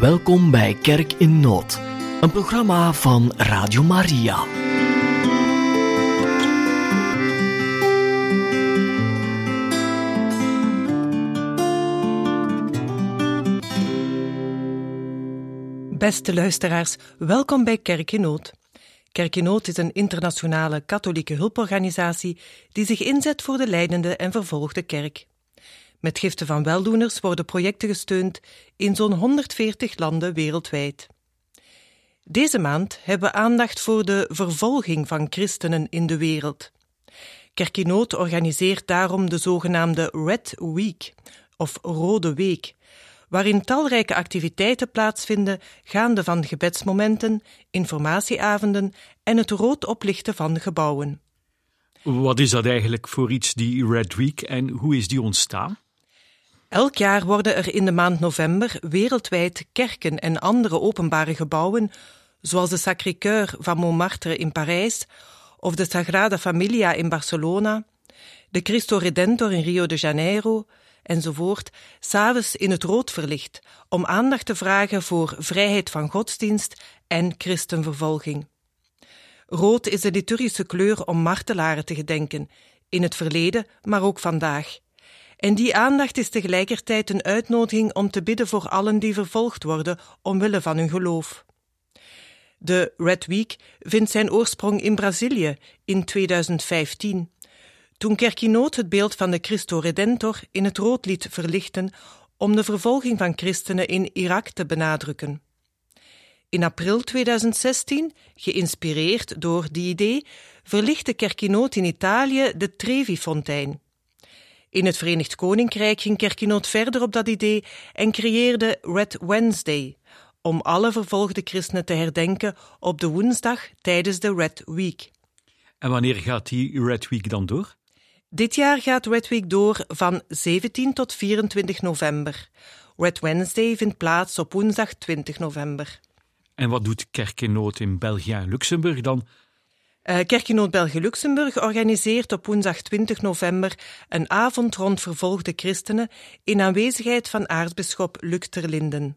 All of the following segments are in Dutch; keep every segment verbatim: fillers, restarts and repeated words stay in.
Welkom bij Kerk in Nood, een programma van Radio Maria. Beste luisteraars, welkom bij Kerk in Nood. Kerk in Nood is een internationale katholieke hulporganisatie die zich inzet voor de lijdende en vervolgde kerk. Met giften van weldoeners worden projecten gesteund in zo'n honderdveertig landen wereldwijd. Deze maand hebben we aandacht voor de vervolging van christenen in de wereld. Kerk in Nood organiseert daarom de zogenaamde Red Week, of Rode Week, waarin talrijke activiteiten plaatsvinden, gaande van gebedsmomenten, informatieavonden en het rood oplichten van gebouwen. Wat is dat eigenlijk voor iets, die Red Week, en hoe is die ontstaan? Elk jaar worden er in de maand november wereldwijd kerken en andere openbare gebouwen, zoals de Sacré-Cœur van Montmartre in Parijs of de Sagrada Familia in Barcelona, de Cristo Redentor in Rio de Janeiro, enzovoort, s'avonds in het rood verlicht, om aandacht te vragen voor vrijheid van godsdienst en christenvervolging. Rood is de liturgische kleur om martelaren te gedenken, in het verleden, maar ook vandaag. En die aandacht is tegelijkertijd een uitnodiging om te bidden voor allen die vervolgd worden omwille van hun geloof. De Red Week vindt zijn oorsprong in Brazilië in tweeduizend vijftien, toen Kerk in Nood het beeld van de Cristo Redentor in het rood liet verlichten om de vervolging van christenen in Irak te benadrukken. In april tweeduizend zestien, geïnspireerd door die idee, verlichtte Kerk in Nood in Italië de Trevi-fontein. In het Verenigd Koninkrijk ging Kerk in Nood verder op dat idee en creëerde Red Wednesday, om alle vervolgde christenen te herdenken op de woensdag tijdens de Red Week. En wanneer gaat die Red Week dan door? Dit jaar gaat Red Week door van zeventien tot vierentwintig november. Red Wednesday vindt plaats op woensdag twintig november. En wat doet Kerk in Nood in België en Luxemburg dan? Uh, Kerk in Nood België-Luxemburg organiseert op woensdag twintig november een avond rond vervolgde christenen in aanwezigheid van aartsbisschop Luc ter Linden.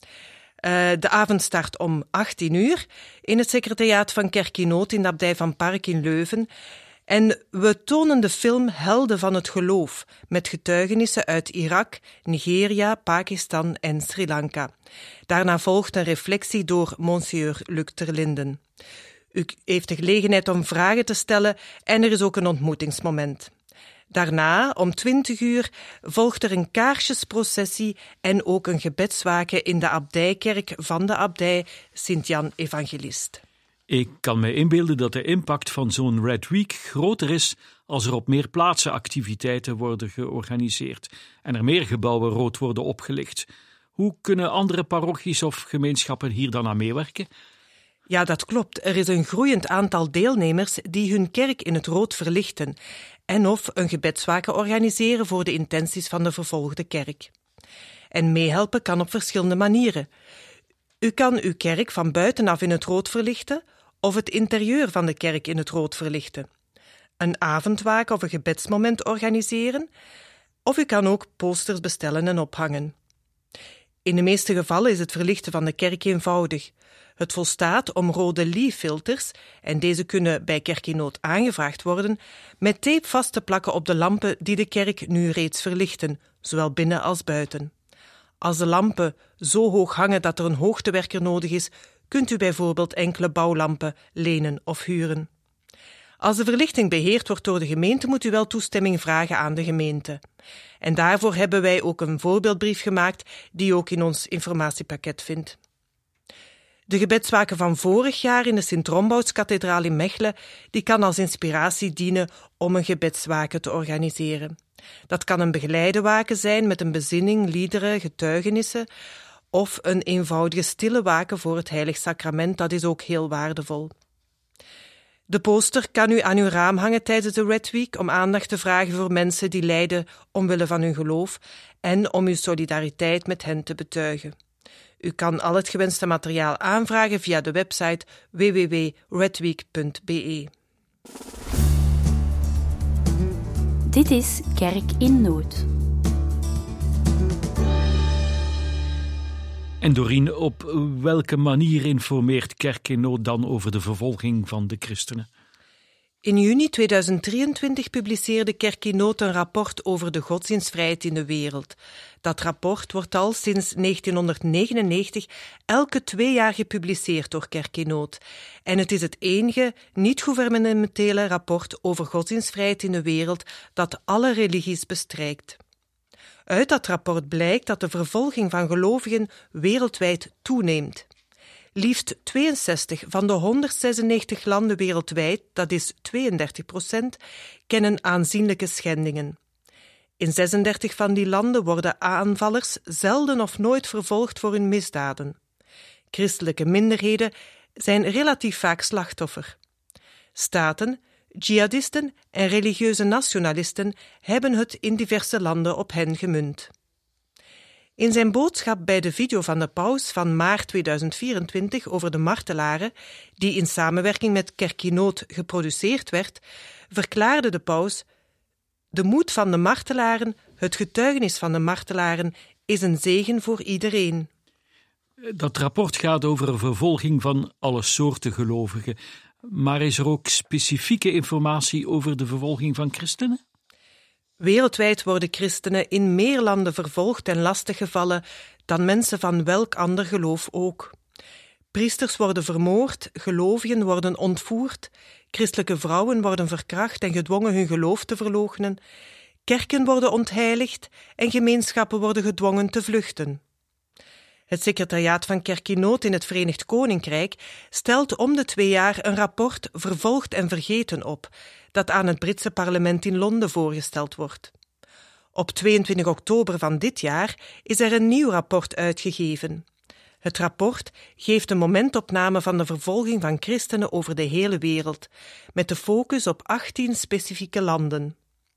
Uh, de avond start om achttien uur in het secretariaat van Kerk in Nood in de abdij van Park in Leuven. En we tonen de film Helden van het Geloof, met getuigenissen uit Irak, Nigeria, Pakistan en Sri Lanka. Daarna volgt een reflectie door Monsieur Luc ter Linden. U heeft de gelegenheid om vragen te stellen en er is ook een ontmoetingsmoment. Daarna, om twintig uur, volgt er een kaarsjesprocessie en ook een gebedswaken in de abdijkerk van de abdij Sint-Jan Evangelist. Ik kan me inbeelden dat de impact van zo'n Red Week groter is als er op meer plaatsen activiteiten worden georganiseerd en er meer gebouwen rood worden opgelicht. Hoe kunnen andere parochies of gemeenschappen hier dan aan meewerken? Ja, dat klopt. Er is een groeiend aantal deelnemers die hun kerk in het rood verlichten en of een gebedswaken organiseren voor de intenties van de vervolgde kerk. En meehelpen kan op verschillende manieren. U kan uw kerk van buitenaf in het rood verlichten of het interieur van de kerk in het rood verlichten. Een avondwaken of een gebedsmoment organiseren, of u kan ook posters bestellen en ophangen. In de meeste gevallen is het verlichten van de kerk eenvoudig. Het volstaat om rode Lie-filters, en deze kunnen bij Kerk in Nood aangevraagd worden, met tape vast te plakken op de lampen die de kerk nu reeds verlichten, zowel binnen als buiten. Als de lampen zo hoog hangen dat er een hoogtewerker nodig is, kunt u bijvoorbeeld enkele bouwlampen lenen of huren. Als de verlichting beheerd wordt door de gemeente, moet u wel toestemming vragen aan de gemeente. En daarvoor hebben wij ook een voorbeeldbrief gemaakt die u ook in ons informatiepakket vindt. De gebedswaken van vorig jaar in de Sint-Rombouts-kathedraal in Mechelen, die kan als inspiratie dienen om een gebedswaken te organiseren. Dat kan een begeleide waken zijn met een bezinning, liederen, getuigenissen, of een eenvoudige stille waken voor het Heilig Sacrament, dat is ook heel waardevol. De poster kan u aan uw raam hangen tijdens de Red Week om aandacht te vragen voor mensen die lijden omwille van hun geloof en om uw solidariteit met hen te betuigen. U kan al het gewenste materiaal aanvragen via de website w w w punt redweek punt b e. Dit is Kerk in Nood. En Dorien, op welke manier informeert Kerk in Nood dan over de vervolging van de christenen? In juni tweeduizend drieëntwintig publiceerde Kerk in Nood een rapport over de godsdienstvrijheid in de wereld. Dat rapport wordt al sinds negentienhonderdnegenennegentig elke twee jaar gepubliceerd door Kerk in Nood. En het is het enige niet-gouvernementele rapport over godsdienstvrijheid in de wereld dat alle religies bestrijkt. Uit dat rapport blijkt dat de vervolging van gelovigen wereldwijd toeneemt. Liefst tweeënzestig van de honderdzesennegentig landen wereldwijd, dat is tweeëndertig procent, kennen aanzienlijke schendingen. In zesendertig van die landen worden aanvallers zelden of nooit vervolgd voor hun misdaden. Christelijke minderheden zijn relatief vaak slachtoffer. Staten, jihadisten en religieuze nationalisten hebben het in diverse landen op hen gemunt. In zijn boodschap bij de video van de paus van maart tweeduizend vierentwintig over de martelaren, die in samenwerking met Kerk in Nood geproduceerd werd, verklaarde de paus: de moed van de martelaren, het getuigenis van de martelaren, is een zegen voor iedereen. Dat rapport gaat over een vervolging van alle soorten gelovigen. Maar is er ook specifieke informatie over de vervolging van christenen? Wereldwijd worden christenen in meer landen vervolgd en lastiggevallen dan mensen van welk ander geloof ook. Priesters worden vermoord, gelovigen worden ontvoerd, christelijke vrouwen worden verkracht en gedwongen hun geloof te verloochenen, kerken worden ontheiligd en gemeenschappen worden gedwongen te vluchten. Het secretariaat van Kerk in Nood in het Verenigd Koninkrijk stelt om de twee jaar een rapport Vervolgd en Vergeten op, dat aan het Britse parlement in Londen voorgesteld wordt. Op tweeëntwintig oktober van dit jaar is er een nieuw rapport uitgegeven. Het rapport geeft een momentopname van de vervolging van christenen over de hele wereld, met de focus op achttien specifieke landen.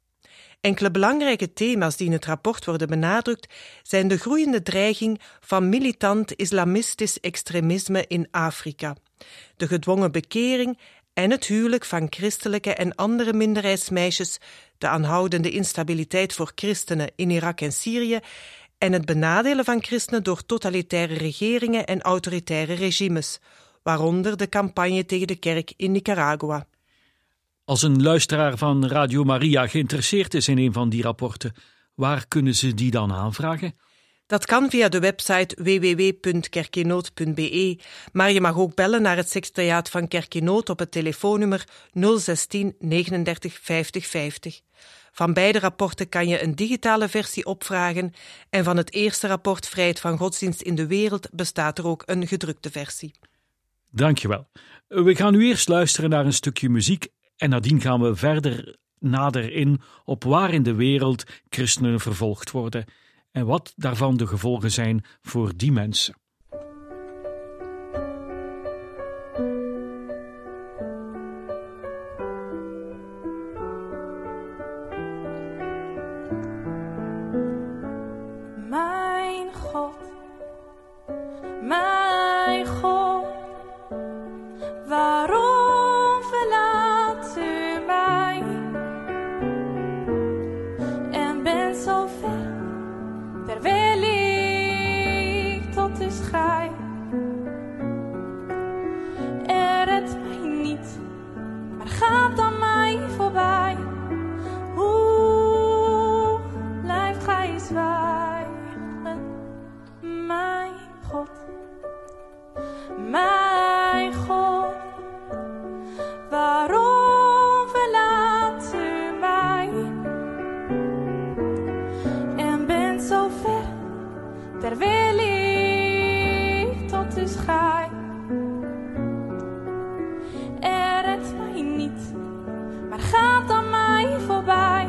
Enkele belangrijke thema's die in het rapport worden benadrukt zijn de groeiende dreiging van militant islamistisch extremisme in Afrika, de gedwongen bekering en het huwelijk van christelijke en andere minderheidsmeisjes, de aanhoudende instabiliteit voor christenen in Irak en Syrië en het benadelen van christenen door totalitaire regeringen en autoritaire regimes, waaronder de campagne tegen de kerk in Nicaragua. Als een luisteraar van Radio Maria geïnteresseerd is in een van die rapporten, waar kunnen ze die dan aanvragen? Dat kan via de website w w w punt kerk in nood punt b e, maar je mag ook bellen naar het secretariaat van Kerk in Nood op het telefoonnummer nul zestien negenendertig vijftig vijftig. Van beide rapporten kan je een digitale versie opvragen en van het eerste rapport Vrijheid van Godsdienst in de Wereld bestaat er ook een gedrukte versie. Dankjewel. We gaan nu eerst luisteren naar een stukje muziek en nadien gaan we verder nader in op waar in de wereld christenen vervolgd worden en wat daarvan de gevolgen zijn voor die mensen. Mijn God, mijn God, waarom verlaat u mij en bent zo ver, terwijl ik tot u schreij. Er redt mij niet, maar gaat aan mij voorbij. Hoe blijft gij zwijgen, mijn God, mijn God, waarom verlaat u mij en bent zo ver, terwijl ik tot u schreij. Er redt mij niet, maar gaat aan mij voorbij.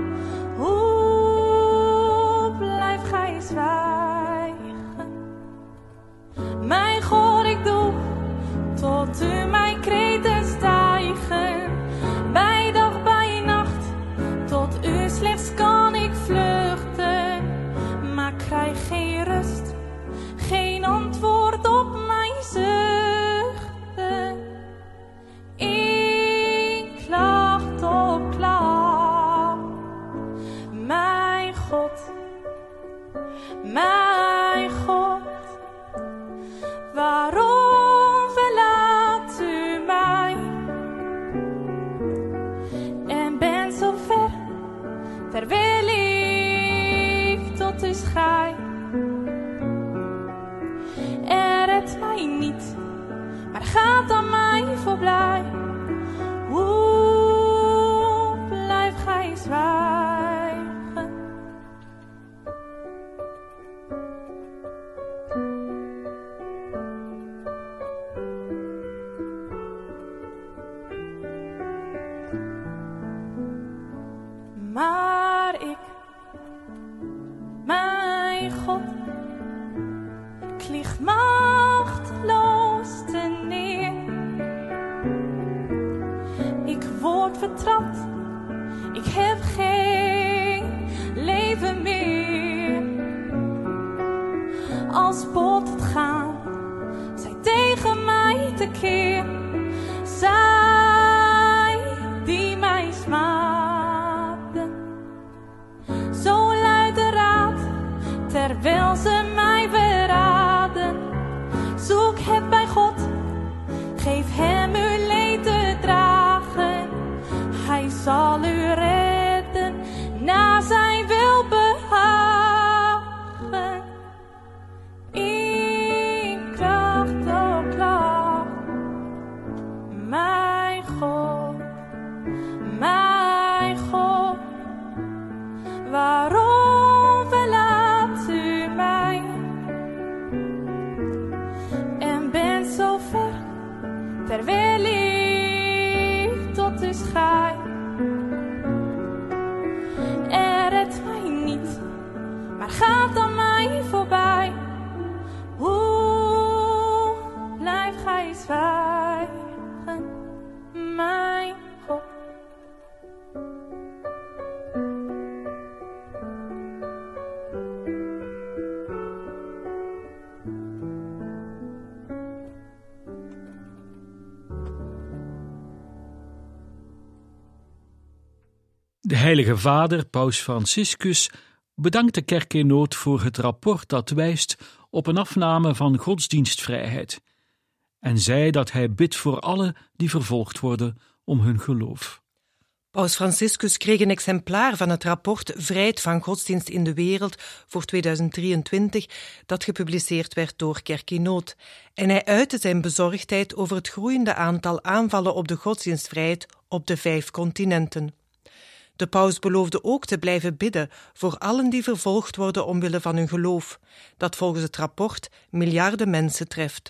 Hoe blijft gij zwijgen, mijn God, ik doe tot u mijn kreten stijgen. Bij dag, bij nacht, tot u slechts kan ik vluchten. Maar ik krijg geen rust, geen antwoord op mijn zuchten. Ik klacht op klacht, mijn God, mijn God, is gij. Er redt mij niet, maar gaat aan mij voorbij. Hoe blijft gij zwijgen? Maar ik, mijn God, ik lig machteloos te neer. Ik word vertrapt, ik heb geen leven meer. Als bot gaan, zij tegen mij tekeer. Zij die mij smaadden. Zo luidt de raad, terwijl ze mij verraden. Zoek het bij God, geef hem uw leed te dragen. Hij zal u redden na zijn welbehagen. In kracht, o kracht, mijn God, mijn God. Waarom verlaat u mij en bent zo ver, terwijl ik tot u schrijf? Er redt mij niet, maar gaat aan mij voorbij. Hoe blijft gij zwijgen, mijn God? De Heilige Vader, Paus Franciscus, bedankt de Kerk in Nood voor het rapport dat wijst op een afname van godsdienstvrijheid en zei dat hij bidt voor allen die vervolgd worden om hun geloof. Paus Franciscus kreeg een exemplaar van het rapport Vrijheid van godsdienst in de wereld voor tweeduizend drieëntwintig, dat gepubliceerd werd door Kerk in Nood. En hij uitte zijn bezorgdheid over het groeiende aantal aanvallen op de godsdienstvrijheid op de vijf continenten. De paus beloofde ook te blijven bidden voor allen die vervolgd worden omwille van hun geloof, dat volgens het rapport miljarden mensen treft.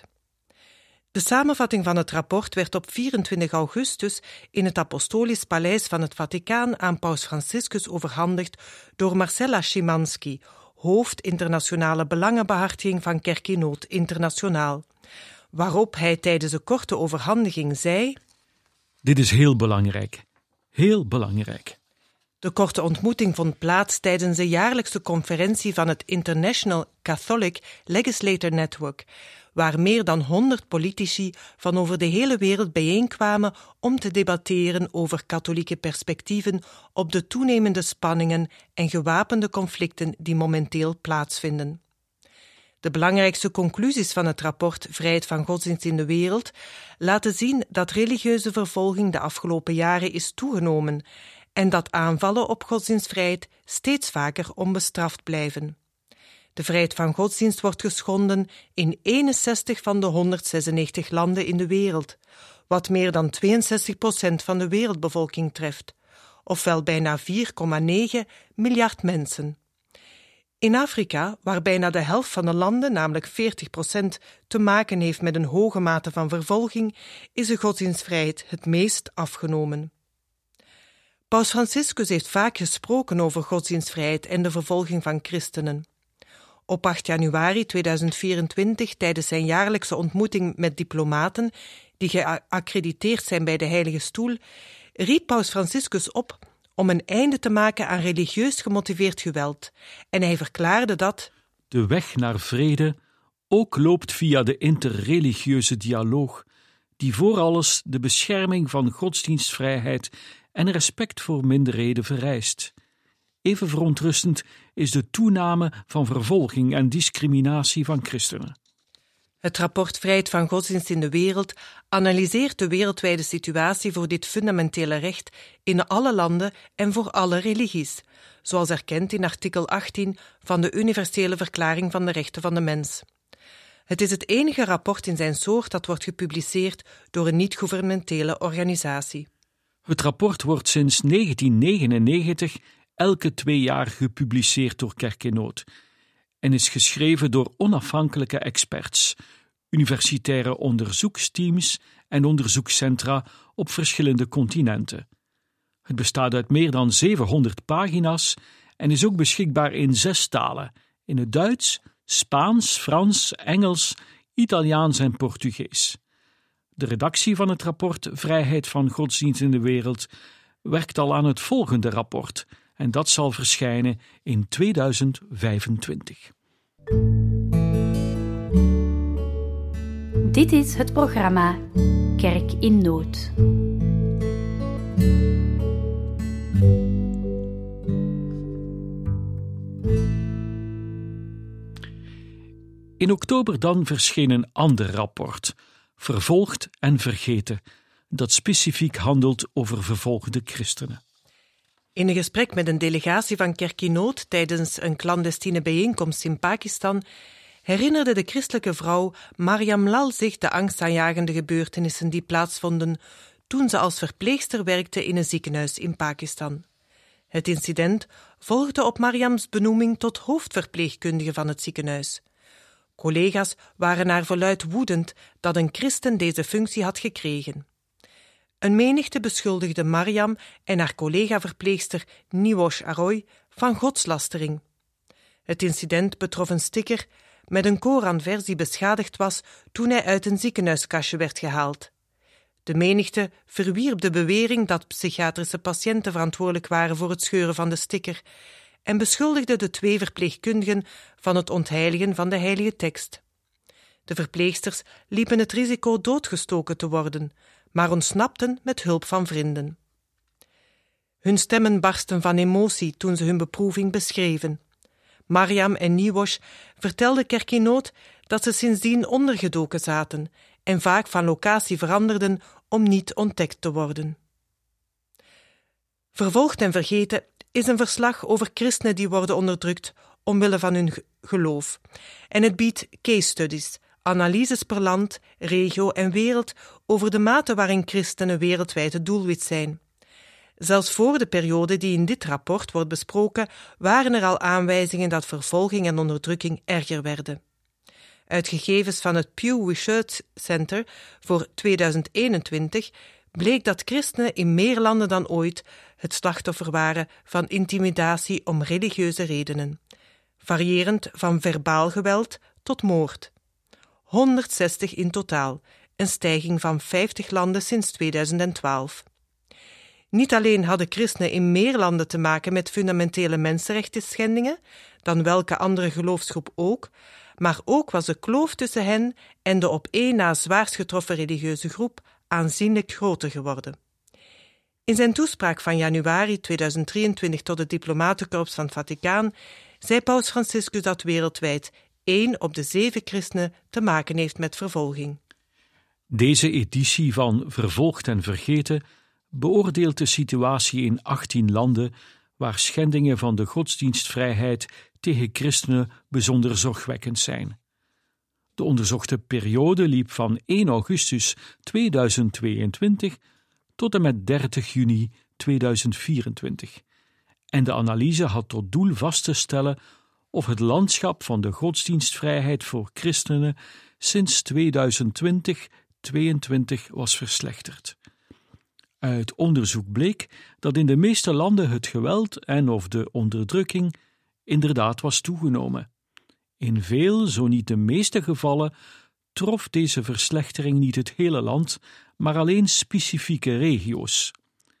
De samenvatting van het rapport werd op vierentwintig augustus in het Apostolisch Paleis van het Vaticaan aan Paus Franciscus overhandigd door Marcella Szymanski, hoofd internationale belangenbehartiging van Kerk in Nood Internationaal, waarop hij tijdens een korte overhandiging zei: Dit is heel belangrijk, heel belangrijk. De korte ontmoeting vond plaats tijdens de jaarlijkse conferentie van het International Catholic Legislator Network, waar meer dan honderd politici van over de hele wereld bijeenkwamen om te debatteren over katholieke perspectieven op de toenemende spanningen en gewapende conflicten die momenteel plaatsvinden. De belangrijkste conclusies van het rapport Vrijheid van godsdienst in de wereld laten zien dat religieuze vervolging de afgelopen jaren is toegenomen en dat aanvallen op godsdienstvrijheid steeds vaker onbestraft blijven. De vrijheid van godsdienst wordt geschonden in eenenzestig van de honderdzesennegentig landen in de wereld, wat meer dan tweeënzestig procent van de wereldbevolking treft, ofwel bijna vier komma negen miljard mensen. In Afrika, waar bijna de helft van de landen, namelijk veertig procent, te maken heeft met een hoge mate van vervolging, is de godsdienstvrijheid het meest afgenomen. Paus Franciscus heeft vaak gesproken over godsdienstvrijheid en de vervolging van christenen. Op acht januari tweeduizend vierentwintig, tijdens zijn jaarlijkse ontmoeting met diplomaten die geaccrediteerd zijn bij de Heilige Stoel, riep Paus Franciscus op om een einde te maken aan religieus gemotiveerd geweld, en hij verklaarde dat de weg naar vrede ook loopt via de interreligieuze dialoog, die voor alles de bescherming van godsdienstvrijheid en respect voor minderheden vereist. Even verontrustend is de toename van vervolging en discriminatie van christenen. Het rapport Vrijheid van Godsdienst in de Wereld analyseert de wereldwijde situatie voor dit fundamentele recht in alle landen en voor alle religies, zoals erkend in artikel achttien van de Universele Verklaring van de Rechten van de Mens. Het is het enige rapport in zijn soort dat wordt gepubliceerd door een niet-gouvernementele organisatie. Het rapport wordt sinds negentien negenennegentig elke twee jaar gepubliceerd door Kerk in Nood en is geschreven door onafhankelijke experts, universitaire onderzoeksteams en onderzoekscentra op verschillende continenten. Het bestaat uit meer dan zevenhonderd pagina's en is ook beschikbaar in zes talen: in het Duits, Spaans, Frans, Engels, Italiaans en Portugees. De redactie van het rapport Vrijheid van Godsdienst in de Wereld werkt al aan het volgende rapport en dat zal verschijnen in tweeduizend vijfentwintig. Dit is het programma Kerk in Nood. In oktober dan verscheen een ander rapport, Vervolgd en Vergeten, dat specifiek handelt over vervolgde christenen. In een gesprek met een delegatie van Kerk in Nood tijdens een clandestine bijeenkomst in Pakistan herinnerde de christelijke vrouw Mariam Lal zich de angstaanjagende gebeurtenissen die plaatsvonden toen ze als verpleegster werkte in een ziekenhuis in Pakistan. Het incident volgde op Mariams benoeming tot hoofdverpleegkundige van het ziekenhuis. Collega's waren naar verluidt woedend dat een christen deze functie had gekregen. Een menigte beschuldigde Mariam en haar collega-verpleegster Niwosh Aroy van godslastering. Het incident betrof een sticker met een Koranvers die beschadigd was toen hij uit een ziekenhuiskastje werd gehaald. De menigte verwierp de bewering dat psychiatrische patiënten verantwoordelijk waren voor het scheuren van de sticker en beschuldigde de twee verpleegkundigen van het ontheiligen van de heilige tekst. De verpleegsters liepen het risico doodgestoken te worden, maar ontsnapten met hulp van vrienden. Hun stemmen barsten van emotie toen ze hun beproeving beschreven. Mariam en Niwosh vertelden Kerk in Nood dat ze sindsdien ondergedoken zaten en vaak van locatie veranderden om niet ontdekt te worden. Vervolgd en Vergeten is een verslag over christenen die worden onderdrukt omwille van hun geloof. En het biedt case studies, analyses per land, regio en wereld over de mate waarin christenen wereldwijd het doelwit zijn. Zelfs voor de periode die in dit rapport wordt besproken, waren er al aanwijzingen dat vervolging en onderdrukking erger werden. Uit gegevens van het Pew Research Center voor tweeduizend eenentwintig bleek dat christenen in meer landen dan ooit het slachtoffer waren van intimidatie om religieuze redenen, variërend van verbaal geweld tot moord. honderdzestig in totaal, een stijging van vijftig landen sinds tweeduizend twaalf. Niet alleen hadden christenen in meer landen te maken met fundamentele mensenrechtenschendingen dan welke andere geloofsgroep ook, maar ook was de kloof tussen hen en de op één na zwaarst getroffen religieuze groep aanzienlijk groter geworden. In zijn toespraak van januari tweeduizend drieëntwintig tot het diplomatenkorps van het Vaticaan zei Paus Franciscus dat wereldwijd één op de zeven christenen te maken heeft met vervolging. Deze editie van Vervolgd en Vergeten beoordeelt de situatie in achttien landen waar schendingen van de godsdienstvrijheid tegen christenen bijzonder zorgwekkend zijn. De onderzochte periode liep van één augustus tweeduizend tweeëntwintig tot en met dertig juni tweeduizend vierentwintig. En de analyse had tot doel vast te stellen of het landschap van de godsdienstvrijheid voor christenen sinds tweeduizend twintig tweeëntwintig was verslechterd. Uit onderzoek bleek dat in de meeste landen het geweld en of de onderdrukking inderdaad was toegenomen. In veel, zo niet de meeste gevallen, trof deze verslechtering niet het hele land, maar alleen specifieke regio's.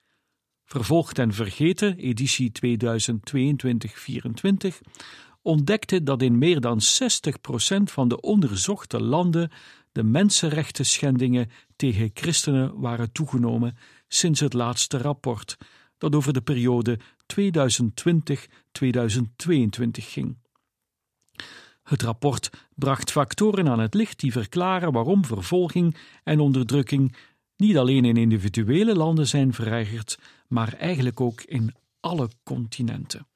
Vervolgd en Vergeten, editie tweeduizend tweeëntwintig vierentwintig, ontdekte dat in meer dan zestig procent van de onderzochte landen de mensenrechten schendingen tegen christenen waren toegenomen sinds het laatste rapport, dat over de periode tweeduizend twintig tot tweeduizend tweeëntwintig ging. Het rapport bracht factoren aan het licht die verklaren waarom vervolging en onderdrukking niet alleen in individuele landen zijn verergerd, maar eigenlijk ook in alle continenten.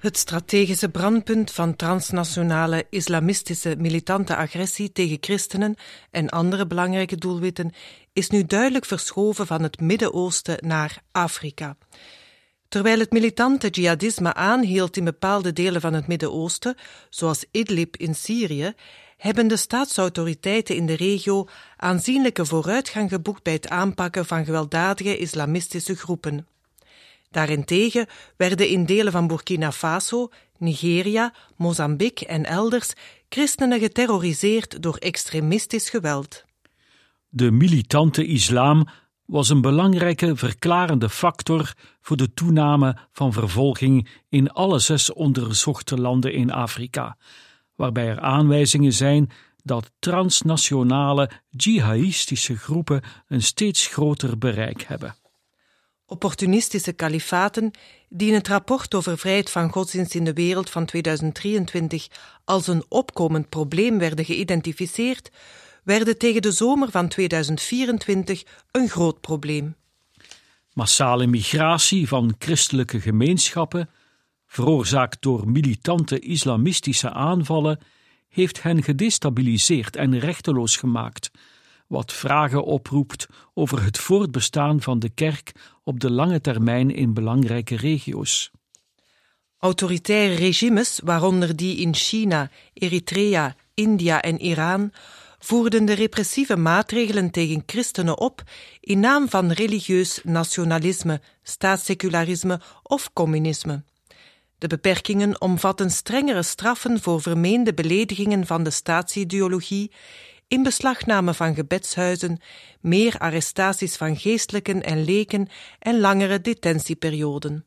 Het strategische brandpunt van transnationale islamistische militante agressie tegen christenen en andere belangrijke doelwitten is nu duidelijk verschoven van het Midden-Oosten naar Afrika. Terwijl het militante jihadisme aanhield in bepaalde delen van het Midden-Oosten, zoals Idlib in Syrië, hebben de staatsautoriteiten in de regio aanzienlijke vooruitgang geboekt bij het aanpakken van gewelddadige islamistische groepen. Daarentegen werden in delen van Burkina Faso, Nigeria, Mozambique en elders christenen geterroriseerd door extremistisch geweld. De militante islam was een belangrijke verklarende factor voor de toename van vervolging in alle zes onderzochte landen in Afrika, waarbij er aanwijzingen zijn dat transnationale jihadistische groepen een steeds groter bereik hebben. Opportunistische kalifaten, die in het rapport over vrijheid van godsdienst in de wereld van tweeduizend drieëntwintig als een opkomend probleem werden geïdentificeerd, werden tegen de zomer van tweeduizend vierentwintig een groot probleem. Massale migratie van christelijke gemeenschappen, veroorzaakt door militante islamistische aanvallen, heeft hen gedestabiliseerd en rechteloos gemaakt, wat vragen oproept over het voortbestaan van de kerk op de lange termijn in belangrijke regio's. Autoritaire regimes, waaronder die in China, Eritrea, India en Iran, voerden de repressieve maatregelen tegen christenen op in naam van religieus nationalisme, staatssecularisme of communisme. De beperkingen omvatten strengere straffen voor vermeende beledigingen van de staatsideologie, inbeslagname van gebedshuizen, meer arrestaties van geestelijken en leken en langere detentieperioden.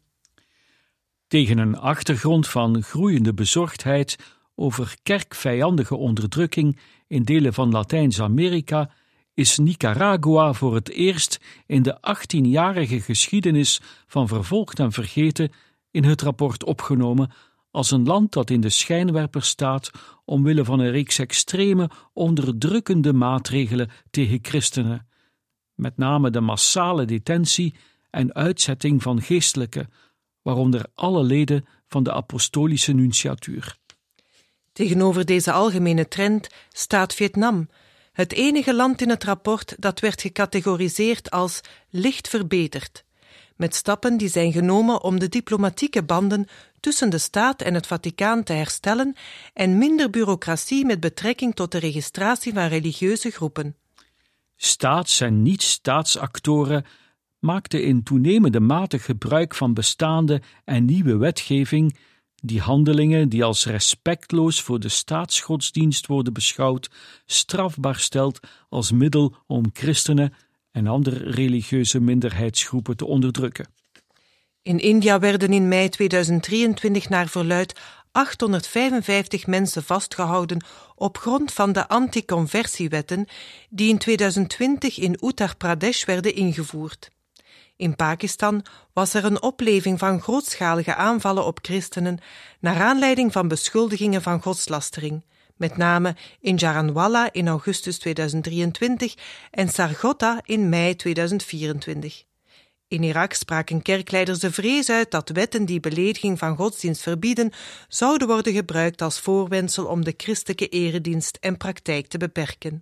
Tegen een achtergrond van groeiende bezorgdheid over kerkvijandige onderdrukking in delen van Latijns-Amerika is Nicaragua voor het eerst in de achttienjarige geschiedenis van vervolgd en vergeten in het rapport opgenomen als een land dat in de schijnwerper staat omwille van een reeks extreme, onderdrukkende maatregelen tegen christenen, met name de massale detentie en uitzetting van geestelijken, waaronder alle leden van de apostolische nunciatuur. Tegenover deze algemene trend staat Vietnam, het enige land in het rapport dat werd gecategoriseerd als licht verbeterd, met stappen die zijn genomen om de diplomatieke banden tussen de staat en het Vaticaan te herstellen en minder bureaucratie met betrekking tot de registratie van religieuze groepen. Staats- en niet-staatsactoren maakten in toenemende mate gebruik van bestaande en nieuwe wetgeving die handelingen die als respectloos voor de staatsgodsdienst worden beschouwd, strafbaar stelt als middel om christenen en andere religieuze minderheidsgroepen te onderdrukken. In India werden in mei tweeduizend drieëntwintig naar verluidt achthonderdvijfenvijftig mensen vastgehouden op grond van de anti-conversiewetten die in tweeduizend twintig in Uttar Pradesh werden ingevoerd. In Pakistan was er een opleving van grootschalige aanvallen op christenen naar aanleiding van beschuldigingen van godslastering, met name in Jaranwala in augustus tweeduizend drieëntwintig en Sargodha in mei tweeduizend vierentwintig. In Irak spraken kerkleiders de vrees uit dat wetten die belediging van godsdienst verbieden, zouden worden gebruikt als voorwendsel om de christelijke eredienst en praktijk te beperken.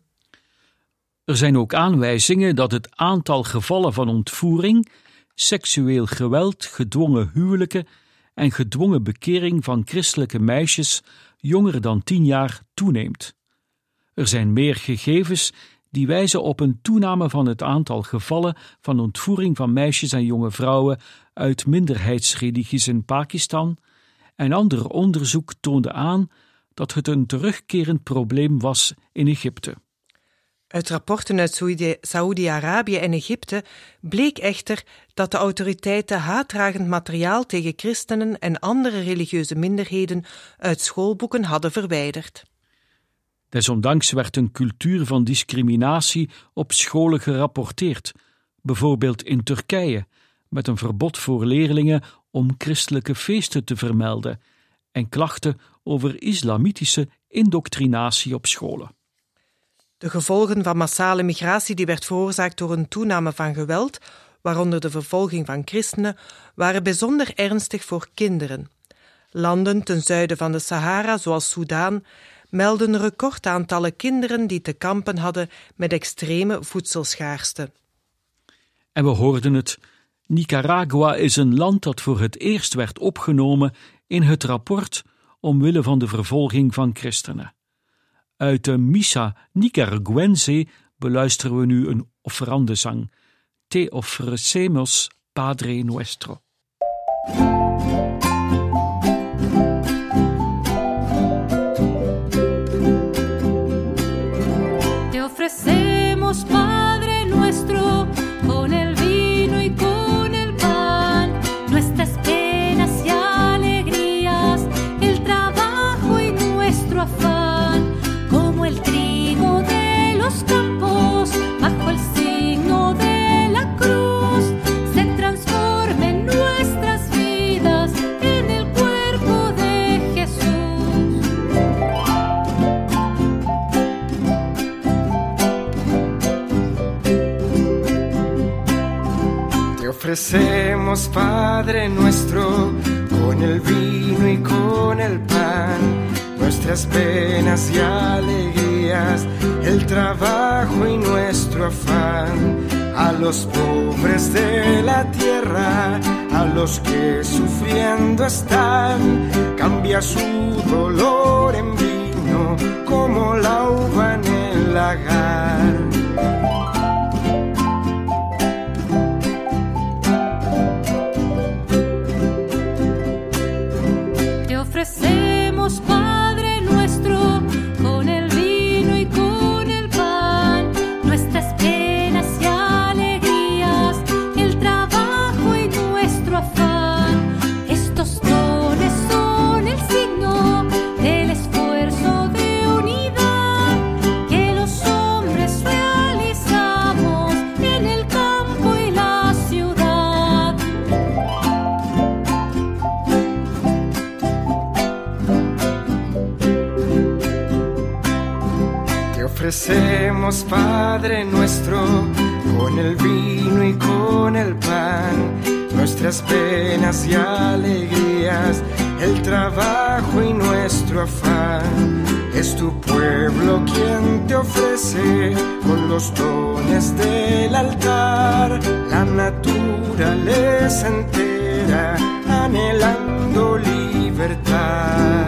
Er zijn ook aanwijzingen dat het aantal gevallen van ontvoering, seksueel geweld, gedwongen huwelijken en gedwongen bekering van christelijke meisjes jonger dan tien jaar toeneemt. Er zijn meer gegevens die wijzen op een toename van het aantal gevallen van ontvoering van meisjes en jonge vrouwen uit minderheidsreligies in Pakistan, en ander onderzoek toonde aan dat het een terugkerend probleem was in Egypte. Uit rapporten uit Saoedi-Arabië en Egypte bleek echter dat de autoriteiten haatdragend materiaal tegen christenen en andere religieuze minderheden uit schoolboeken hadden verwijderd. Desondanks werd een cultuur van discriminatie op scholen gerapporteerd, bijvoorbeeld in Turkije, met een verbod voor leerlingen om christelijke feesten te vermelden en klachten over islamitische indoctrinatie op scholen. De gevolgen van massale migratie die werd veroorzaakt door een toename van geweld, waaronder de vervolging van christenen, waren bijzonder ernstig voor kinderen. Landen ten zuiden van de Sahara, zoals Soudaan, melden recordaantallen kinderen die te kampen hadden met extreme voedselschaarste. En we hoorden het. Nicaragua is een land dat voor het eerst werd opgenomen in het rapport omwille van de vervolging van christenen. Uit de Missa Nicaraguense beluisteren we nu een offerandezang. Te ofrecemos, Padre Nuestro. Te ofrecemos, Padre nuestro, con el vino y con el pan, nuestras penas y alegrías, el trabajo y nuestro afán, como el trigo de los campos, bajo el signo de la cruz, se transformen nuestras vidas en el cuerpo de Jesús. Te ofrecemos, Padre nuestro, con el vino y con el pan, nuestras penas y alegrías, el trabajo y nuestro afán, a los pobres de la tierra, a los que sufriendo están, cambia su dolor en vino, como la uva en el lagar. Te ofrecemos, Padre nuestro, con el vino y con el pan, nuestras penas y alegrías, el trabajo y nuestro afán. Estos dones son el signo del esfuerzo de unidad que los hombres realizamos en el campo y la ciudad. Te ofrecemos, Padre nuestro, con el vino y con el pan, nuestras penas y alegrías, el trabajo y nuestro afán. Es tu pueblo quien te ofrece con los dones del altar, la naturaleza entera anhelando libertad.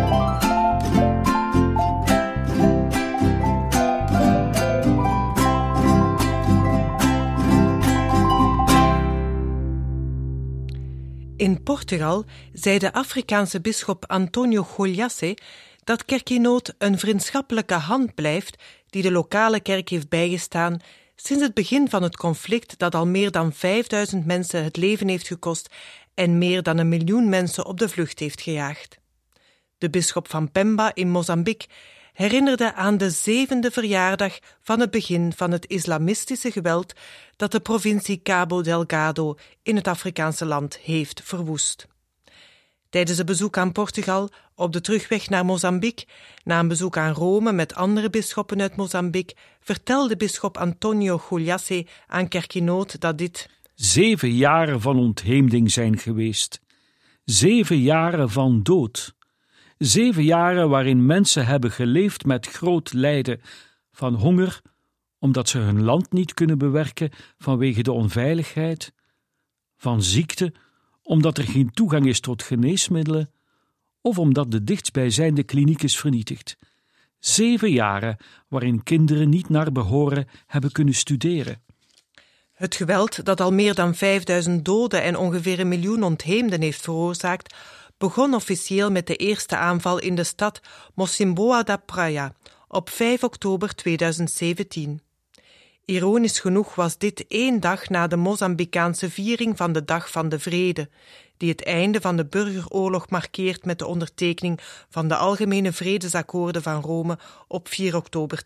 In Portugal zei de Afrikaanse bisschop António Golhasse dat kerkgenoot een vriendschappelijke hand blijft die de lokale kerk heeft bijgestaan sinds het begin van het conflict dat al meer dan vijfduizend mensen het leven heeft gekost en meer dan een miljoen mensen op de vlucht heeft gejaagd. De bisschop van Pemba in Mozambique herinnerde aan de zevende verjaardag van het begin van het islamistische geweld dat de provincie Cabo Delgado in het Afrikaanse land heeft verwoest. Tijdens een bezoek aan Portugal, op de terugweg naar Mozambique, na een bezoek aan Rome met andere bisschoppen uit Mozambique, vertelde bisschop António Golhasse aan kerkgenoot dat dit zeven jaren van ontheemding zijn geweest. Zeven jaren van dood. Zeven jaren waarin mensen hebben geleefd met groot lijden, van honger, omdat ze hun land niet kunnen bewerken vanwege de onveiligheid, van ziekte, omdat er geen toegang is tot geneesmiddelen, of omdat de dichtstbijzijnde kliniek is vernietigd. Zeven jaren waarin kinderen niet naar behoren hebben kunnen studeren. Het geweld dat al meer dan vijfduizend doden en ongeveer een miljoen ontheemden heeft veroorzaakt, begon officieel met de eerste aanval in de stad Mocimboa da Praia op vijf oktober tweeduizend zeventien. Ironisch genoeg was dit één dag na de Mozambicaanse viering van de Dag van de Vrede, die het einde van de burgeroorlog markeert met de ondertekening van de Algemene Vredesakkoorden van Rome op vier oktober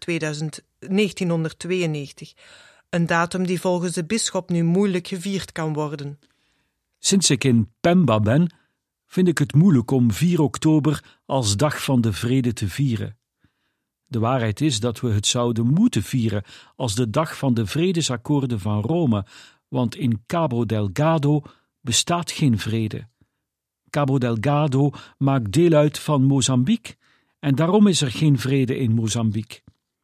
negentienhonderdtweeënnegentig, een datum die volgens de bisschop nu moeilijk gevierd kan worden. Sinds ik in Pemba ben, vind ik het moeilijk om vier oktober als Dag van de Vrede te vieren. De waarheid is dat we het zouden moeten vieren als de Dag van de Vredesakkoorden van Rome, want in Cabo Delgado bestaat geen vrede. Cabo Delgado maakt deel uit van Mozambique en daarom is er geen vrede in Mozambique.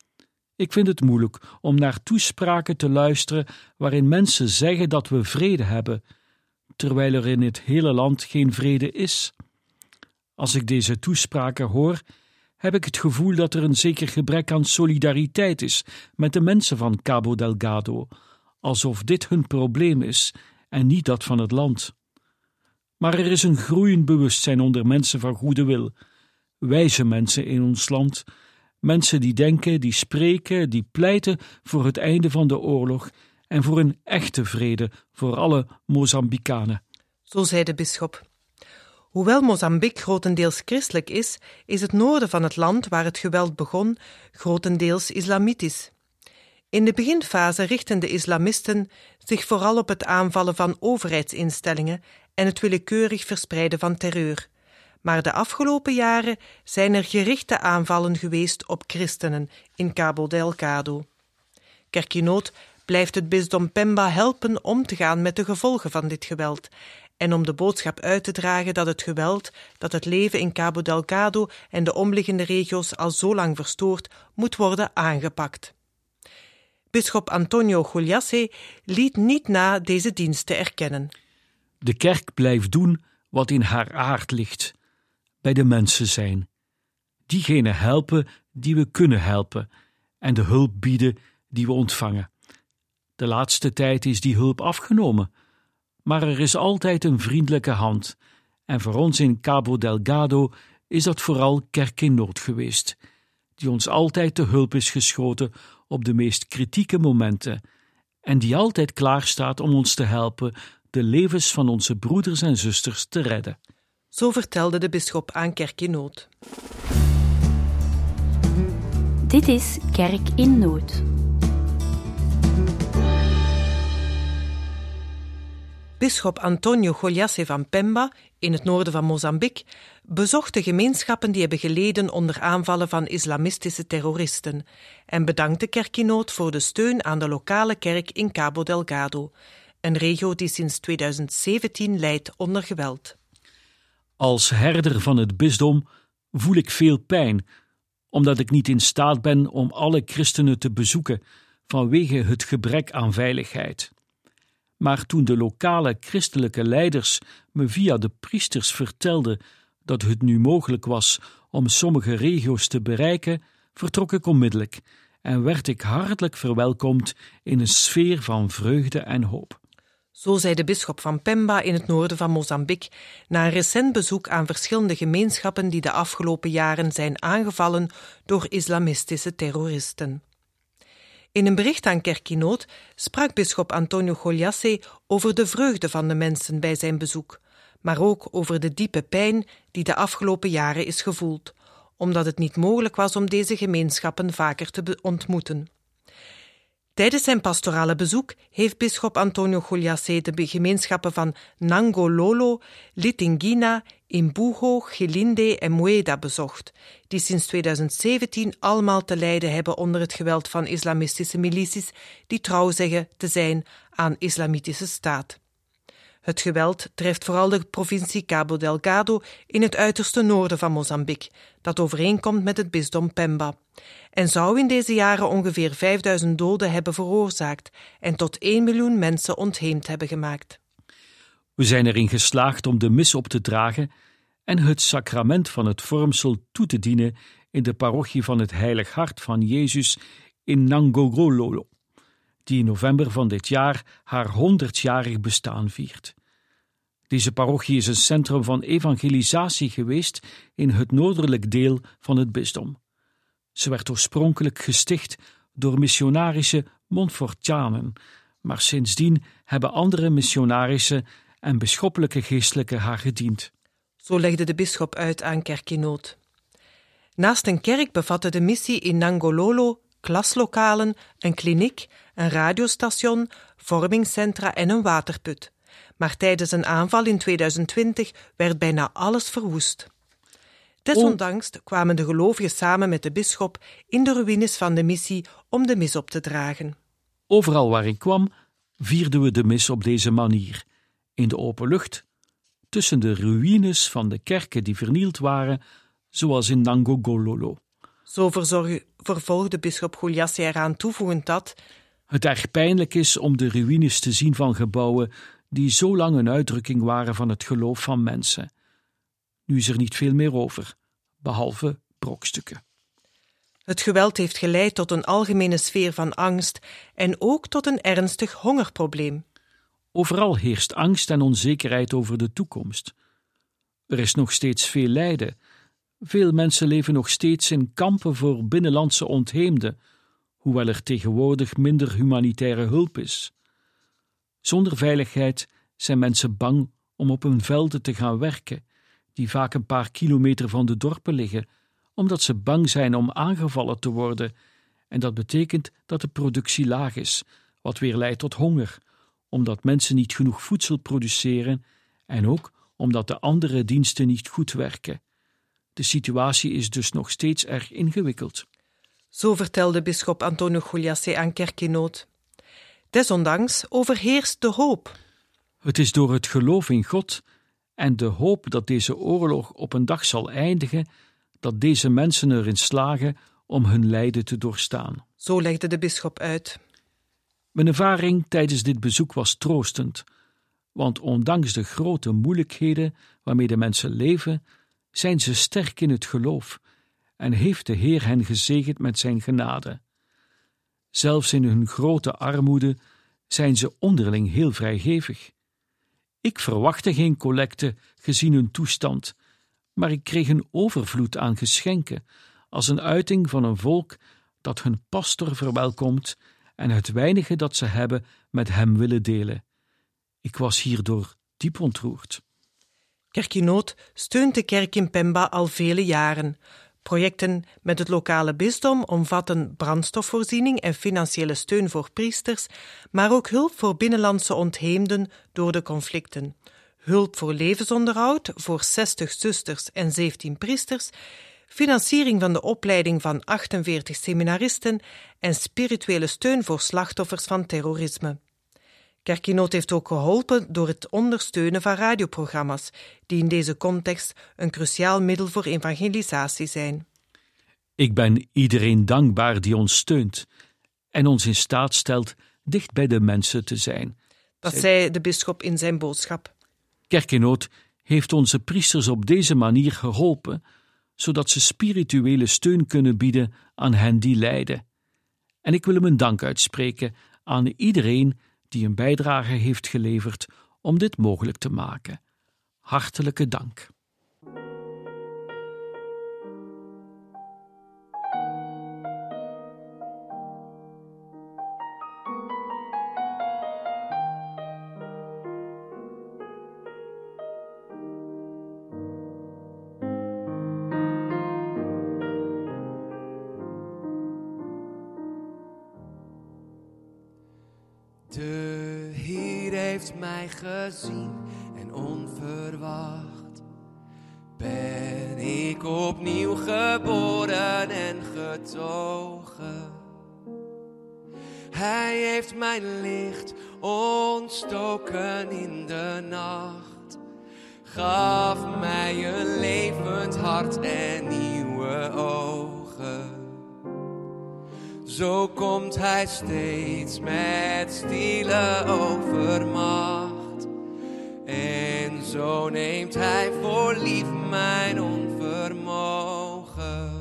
Ik vind het moeilijk om naar toespraken te luisteren waarin mensen zeggen dat we vrede hebben, terwijl er in het hele land geen vrede is. Als ik deze toespraken hoor, heb ik het gevoel dat er een zeker gebrek aan solidariteit is met de mensen van Cabo Delgado, alsof dit hun probleem is en niet dat van het land. Maar er is een groeiend bewustzijn onder mensen van goede wil, wijze mensen in ons land, mensen die denken, die spreken, die pleiten voor het einde van de oorlog en voor een echte vrede voor alle Mozambicanen. Zo zei de bisschop. Hoewel Mozambique grotendeels christelijk is, is het noorden van het land waar het geweld begon grotendeels islamitisch. In de beginfase richten de islamisten zich vooral op het aanvallen van overheidsinstellingen en het willekeurig verspreiden van terreur. Maar de afgelopen jaren zijn er gerichte aanvallen geweest op christenen in Cabo Delgado. Kerkinoot blijft het bisdom Pemba helpen om te gaan met de gevolgen van dit geweld en om de boodschap uit te dragen dat het geweld dat het leven in Cabo Delgado en de omliggende regio's al zo lang verstoort, moet worden aangepakt. Bisschop Antonio Juliace liet niet na deze dienst te erkennen. De kerk blijft doen wat in haar aard ligt, bij de mensen zijn. Diegenen helpen die we kunnen helpen en de hulp bieden die we ontvangen. De laatste tijd is die hulp afgenomen, maar er is altijd een vriendelijke hand en voor ons in Cabo Delgado is dat vooral Kerk in Nood geweest, die ons altijd te hulp is geschoten op de meest kritieke momenten en die altijd klaar staat om ons te helpen de levens van onze broeders en zusters te redden. Zo vertelde de bisschop aan Kerk in Nood. Dit is Kerk in Nood. Bisschop Antonio Juliace van Pemba, in het noorden van Mozambique, bezocht de gemeenschappen die hebben geleden onder aanvallen van islamistische terroristen en bedankte Kerk in Nood voor de steun aan de lokale kerk in Cabo Delgado, een regio die sinds tweeduizend zeventien lijdt onder geweld. Als herder van het bisdom voel ik veel pijn, omdat ik niet in staat ben om alle christenen te bezoeken vanwege het gebrek aan veiligheid. Maar toen de lokale christelijke leiders me via de priesters vertelden dat het nu mogelijk was om sommige regio's te bereiken, vertrok ik onmiddellijk en werd ik hartelijk verwelkomd in een sfeer van vreugde en hoop. Zo zei de bisschop van Pemba in het noorden van Mozambique na een recent bezoek aan verschillende gemeenschappen die de afgelopen jaren zijn aangevallen door islamistische terroristen. In een bericht aan Kerk in Nood sprak bisschop Antonio Juliace over de vreugde van de mensen bij zijn bezoek, maar ook over de diepe pijn die de afgelopen jaren is gevoeld, omdat het niet mogelijk was om deze gemeenschappen vaker te ontmoeten. Tijdens zijn pastorale bezoek heeft bisschop Antonio Juliace de gemeenschappen van Nangololo, Litingina, Imbugo, Gilinde en Mueda bezocht, die sinds tweeduizend zeventien allemaal te lijden hebben onder het geweld van islamistische milities die trouw zeggen te zijn aan islamitische staat. Het geweld treft vooral de provincie Cabo Delgado in het uiterste noorden van Mozambique, dat overeenkomt met het bisdom Pemba, en zou in deze jaren ongeveer vijfduizend doden hebben veroorzaakt en tot één miljoen mensen ontheemd hebben gemaakt. We zijn erin geslaagd om de mis op te dragen en het sacrament van het vormsel toe te dienen in de parochie van het Heilig Hart van Jezus in Nangololo, die in november van dit jaar haar honderdjarig bestaan viert. Deze parochie is een centrum van evangelisatie geweest in het noordelijk deel van het bisdom. Ze werd oorspronkelijk gesticht door missionarische Montfortianen, maar sindsdien hebben andere missionarische en bisschoppelijke geestelijken haar gediend. Zo legde de bisschop uit aan Kerk in Nood. Naast een kerk bevatte de missie in Nangololo klaslokalen, een kliniek, een radiostation, vormingscentra en een waterput. Maar tijdens een aanval in tweeduizend twintig werd bijna alles verwoest. Desondanks kwamen de gelovigen samen met de bisschop in de ruïnes van de missie om de mis op te dragen. Overal waar ik kwam, vierden we de mis op deze manier. In de open lucht, tussen de ruïnes van de kerken die vernield waren, zoals in Nangogololo. Zo verzorg, vervolgde bisschop Gouliassi eraan toevoegend dat het erg pijnlijk is om de ruïnes te zien van gebouwen die zo lang een uitdrukking waren van het geloof van mensen. Nu is er niet veel meer over, behalve brokstukken. het geweld heeft geleid tot een algemene sfeer van angst en ook tot een ernstig hongerprobleem. Overal heerst angst en onzekerheid over de toekomst. Er is nog steeds veel lijden. Veel mensen leven nog steeds in kampen voor binnenlandse ontheemden, hoewel er tegenwoordig minder humanitaire hulp is. Zonder veiligheid zijn mensen bang om op hun velden te gaan werken, die vaak een paar kilometer van de dorpen liggen, omdat ze bang zijn om aangevallen te worden. En dat betekent dat de productie laag is, wat weer leidt tot honger, omdat mensen niet genoeg voedsel produceren en ook omdat de andere diensten niet goed werken. De situatie is dus nog steeds erg ingewikkeld. Zo vertelde bisschop Antonio Gouliassi aan Kerk in Nood. Desondanks overheerst de hoop. Het is door het geloof in God en de hoop dat deze oorlog op een dag zal eindigen, dat deze mensen erin slagen om hun lijden te doorstaan. Zo legde de bisschop uit. Mijn ervaring tijdens dit bezoek was troostend, want ondanks de grote moeilijkheden waarmee de mensen leven, zijn ze sterk in het geloof en heeft de Heer hen gezegend met zijn genade. Zelfs in hun grote armoede zijn ze onderling heel vrijgevig. Ik verwachtte geen collecte gezien hun toestand, maar ik kreeg een overvloed aan geschenken, als een uiting van een volk dat hun pastor verwelkomt en het weinige dat ze hebben met hem willen delen. Ik was hierdoor diep ontroerd. Kerk in Nood steunt de kerk in Pemba al vele jaren. Projecten met het lokale bisdom omvatten brandstofvoorziening en financiële steun voor priesters, maar ook hulp voor binnenlandse ontheemden door de conflicten. Hulp voor levensonderhoud voor zestig zusters en zeventien priesters, financiering van de opleiding van achtenveertig seminaristen en spirituele steun voor slachtoffers van terrorisme. Kerk in Nood heeft ook geholpen door het ondersteunen van radioprogramma's, die in deze context een cruciaal middel voor evangelisatie zijn. Ik ben iedereen dankbaar die ons steunt en ons in staat stelt dicht bij de mensen te zijn. Dat zei de bisschop in zijn boodschap. Kerk in Nood heeft onze priesters op deze manier geholpen, zodat ze spirituele steun kunnen bieden aan hen die lijden. En ik wil hem een dank uitspreken aan iedereen die een bijdrage heeft geleverd om dit mogelijk te maken. Hartelijke dank. De Heer heeft mij gezien en onverwacht ben ik opnieuw geboren en getogen. Hij heeft mijn licht ontstoken in de nacht, gaf mij een levend hart en nieuwe ogen. Zo komt hij steeds met stille overmacht. En zo neemt hij voor lief mijn onvermogen.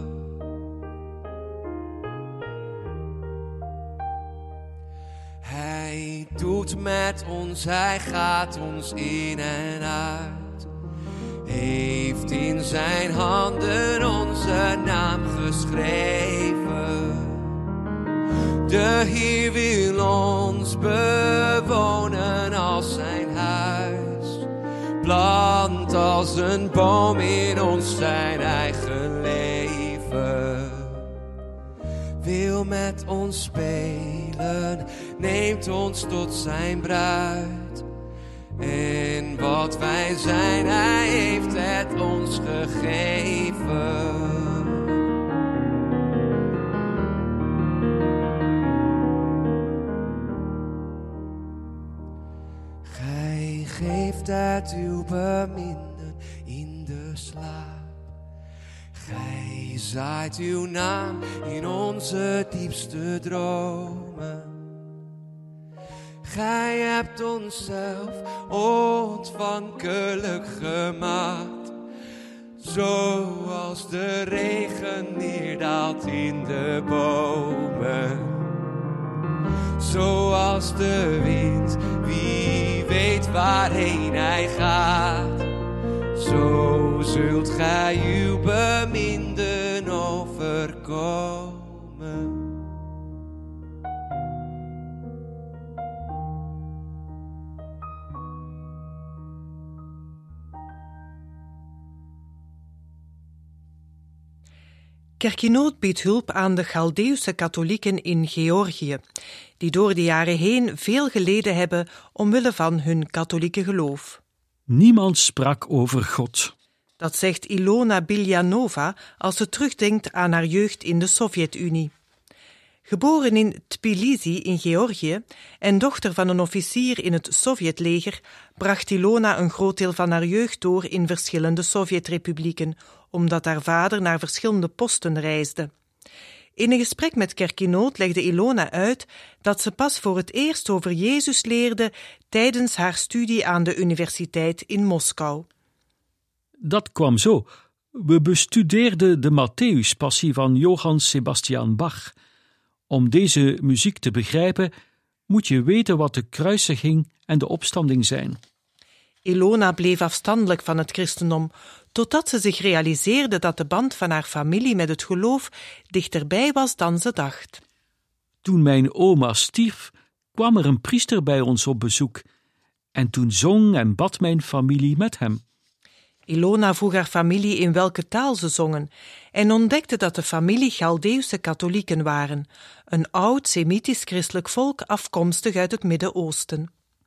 Hij doet met ons, hij gaat ons in en uit. Heeft in zijn handen onze naam geschreven. De Heer wil ons bewonen als zijn huis. Plant als een boom in ons zijn eigen leven. Wil met ons spelen, neemt ons tot zijn bruid. En wat wij zijn, hij heeft het ons gegeven. altijd uw beminden in de slaap. Gij zaait uw naam in onze diepste dromen. Gij hebt onszelf ontvankelijk gemaakt. Zoals de regen neerdaalt in de bomen. Zoals de wind, wie weet waarheen hij gaat. Zo zult gij uw beminden overkomen. Kerk in Nood biedt hulp aan de Chaldeeuwse katholieken in Georgië, die door de jaren heen veel geleden hebben omwille van hun katholieke geloof. Niemand sprak over God. Dat zegt Ilona Biljanova als ze terugdenkt aan haar jeugd in de Sovjet-Unie. Geboren in Tbilisi in Georgië en dochter van een officier in het Sovjetleger, bracht Ilona een groot deel van haar jeugd door in verschillende Sovjetrepublieken, omdat haar vader naar verschillende posten reisde. In een gesprek met Kerk in Nood legde Ilona uit dat ze pas voor het eerst over Jezus leerde tijdens haar studie aan de universiteit in Moskou. Dat kwam zo. We bestudeerden de Matthäuspassie van Johann Sebastian Bach. Om deze muziek te begrijpen, moet je weten wat de kruisiging en de opstanding zijn. Ilona bleef afstandelijk van het christendom, totdat ze zich realiseerde dat de band van haar familie met het geloof dichterbij was dan ze dacht. Toen mijn oma stierf, kwam er een priester bij ons op bezoek. En toen zong en bad mijn familie met hem. Ilona vroeg haar familie in welke taal ze zongen en ontdekte dat de familie Chaldeeuwse katholieken waren, een oud semitisch-christelijk volk afkomstig uit het Midden-Oosten.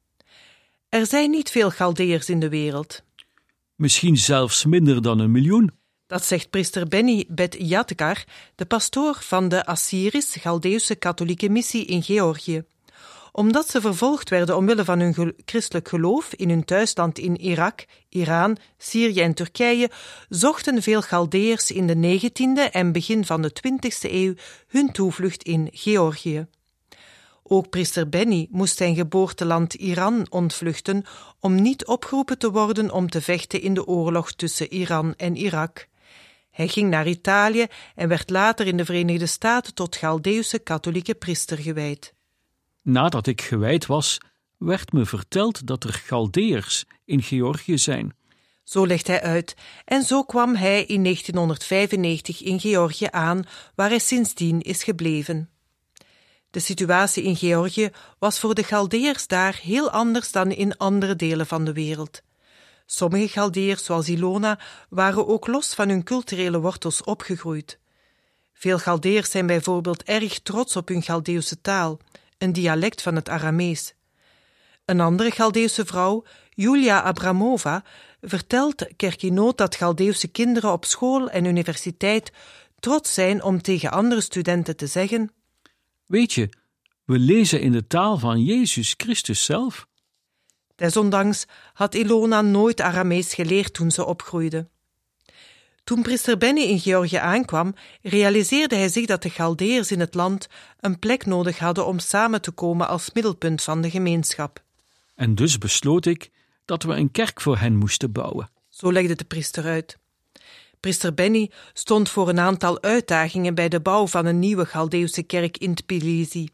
Er zijn niet veel Chaldeërs in de wereld. Misschien zelfs minder dan een miljoen. Dat zegt priester Benny Bet Yatkar, de pastoor van de Assyrisch-Chaldeeuwse katholieke missie in Georgië. Omdat ze vervolgd werden omwille van hun ge- christelijk geloof in hun thuisland in Irak, Iran, Syrië en Turkije, zochten veel Chaldeërs in de negentiende en begin van de twintigste eeuw hun toevlucht in Georgië. Ook priester Benny moest zijn geboorteland Iran ontvluchten om niet opgeroepen te worden om te vechten in de oorlog tussen Iran en Irak. Hij ging naar Italië en werd later in de Verenigde Staten tot Chaldeeuwse katholieke priester gewijd. Nadat ik gewijd was, werd me verteld dat er Chaldeërs in Georgië zijn. Zo legt hij uit, en zo kwam hij in negentienhonderdvijfennegentig in Georgië aan, waar hij sindsdien is gebleven. De situatie in Georgië was voor de Chaldeërs daar heel anders dan in andere delen van de wereld. Sommige Chaldeërs, zoals Ilona, waren ook los van hun culturele wortels opgegroeid. Veel Chaldeërs zijn bijvoorbeeld erg trots op hun Chaldeeuwse taal, een dialect van het Aramees. Een andere Chaldeeuwse vrouw, Julia Abramova, vertelt Kerk in Nood dat Chaldeeuwse kinderen op school en universiteit trots zijn om tegen andere studenten te zeggen: Weet je, we lezen in de taal van Jezus Christus zelf. Desondanks had Ilona nooit Aramees geleerd toen ze opgroeide. Toen priester Benny in Georgië aankwam, realiseerde hij zich dat de Chaldeërs in het land een plek nodig hadden om samen te komen als middelpunt van de gemeenschap. En dus besloot ik dat we een kerk voor hen moesten bouwen. Zo legde de priester uit. Priester Benny stond voor een aantal uitdagingen bij de bouw van een nieuwe Chaldeeuwse kerk in Tbilisi.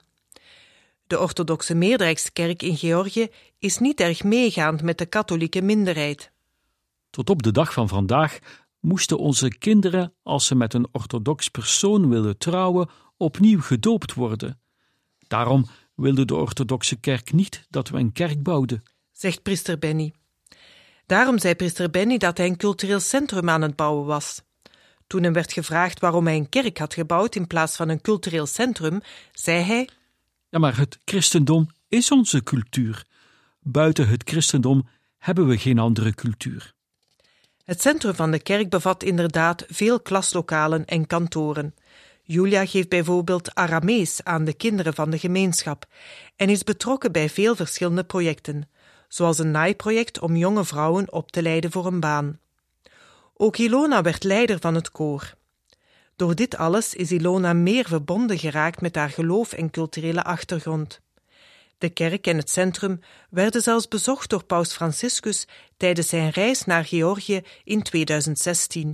De orthodoxe meerderheidskerk in Georgië is niet erg meegaand met de katholieke minderheid. Tot op de dag van vandaag moesten onze kinderen, als ze met een orthodox persoon wilden trouwen, opnieuw gedoopt worden. Daarom wilde de orthodoxe kerk niet dat we een kerk bouwden, zegt priester Benny. Daarom zei priester Benny dat hij een cultureel centrum aan het bouwen was. Toen hem werd gevraagd waarom hij een kerk had gebouwd in plaats van een cultureel centrum, zei hij: Ja, maar het christendom is onze cultuur. Buiten het christendom hebben we geen andere cultuur. Het centrum van de kerk bevat inderdaad veel klaslokalen en kantoren. Julia geeft bijvoorbeeld Aramees aan de kinderen van de gemeenschap en is betrokken bij veel verschillende projecten. zoals een naaiproject om jonge vrouwen op te leiden voor een baan. Ook Ilona werd leider van het koor. Door dit alles is Ilona meer verbonden geraakt met haar geloof en culturele achtergrond. De kerk en het centrum werden zelfs bezocht door paus Franciscus tijdens zijn reis naar Georgië in tweeduizend zestien.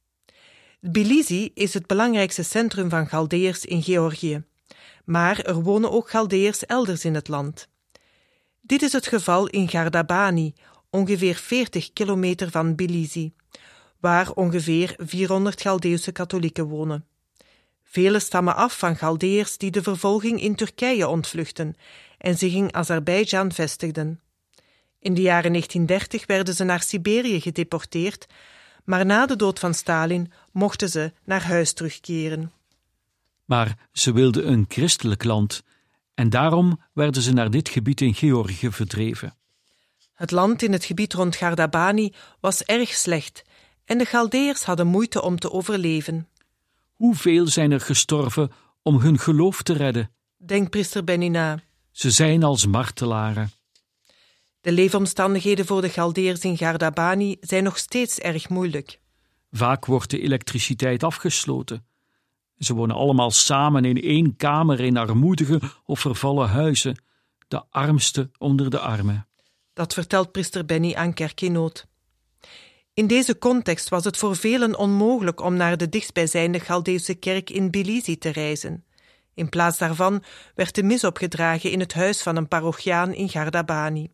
Tbilisi is het belangrijkste centrum van Chaldeërs in Georgië, maar er wonen ook Chaldeërs elders in het land. Dit is het geval in Gardabani, ongeveer veertig kilometer van Tbilisi, waar ongeveer vierhonderd Chaldeeuwse katholieken wonen. Velen stammen af van Chaldeërs die de vervolging in Turkije ontvluchten en zich in Azerbeidzjan vestigden. In de jaren negentien dertig werden ze naar Siberië gedeporteerd, maar na de dood van Stalin mochten ze naar huis terugkeren. Maar ze wilden een christelijk land en daarom werden ze naar dit gebied in Georgië verdreven. Het land in het gebied rond Gardabani was erg slecht en de Chaldeërs hadden moeite om te overleven. Hoeveel zijn er gestorven om hun geloof te redden? Denkt priester Benny na. Ze zijn als martelaren. De leefomstandigheden voor de Chaldeërs in Gardabani zijn nog steeds erg moeilijk. Vaak wordt de elektriciteit afgesloten. Ze wonen allemaal samen in één kamer in armoedige of vervallen huizen, de armste onder de armen. Dat vertelt priester Benny aan Kerk in Nood. In deze context was het voor velen onmogelijk om naar de dichtstbijzijnde Chaldeeuwse kerk in Tbilisi te reizen. In plaats daarvan werd de mis opgedragen in het huis van een parochiaan in Gardabani.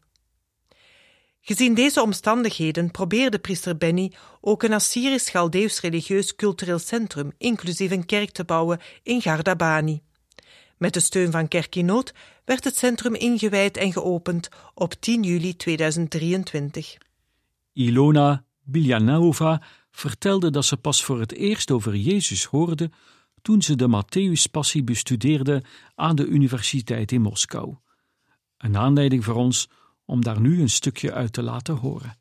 Gezien deze omstandigheden probeerde priester Benny ook een Assyrisch-Chaldeeuws religieus cultureel centrum, inclusief een kerk te bouwen in Gardabani. Met de steun van Kerk in Nood werd het centrum ingewijd en geopend op tien juli tweeduizend drieëntwintig. Ilona Biljanova vertelde dat ze pas voor het eerst over Jezus hoorde toen ze de Matthäus-passie bestudeerde aan de Universiteit in Moskou. Een aanleiding voor ons om daar nu een stukje uit te laten horen.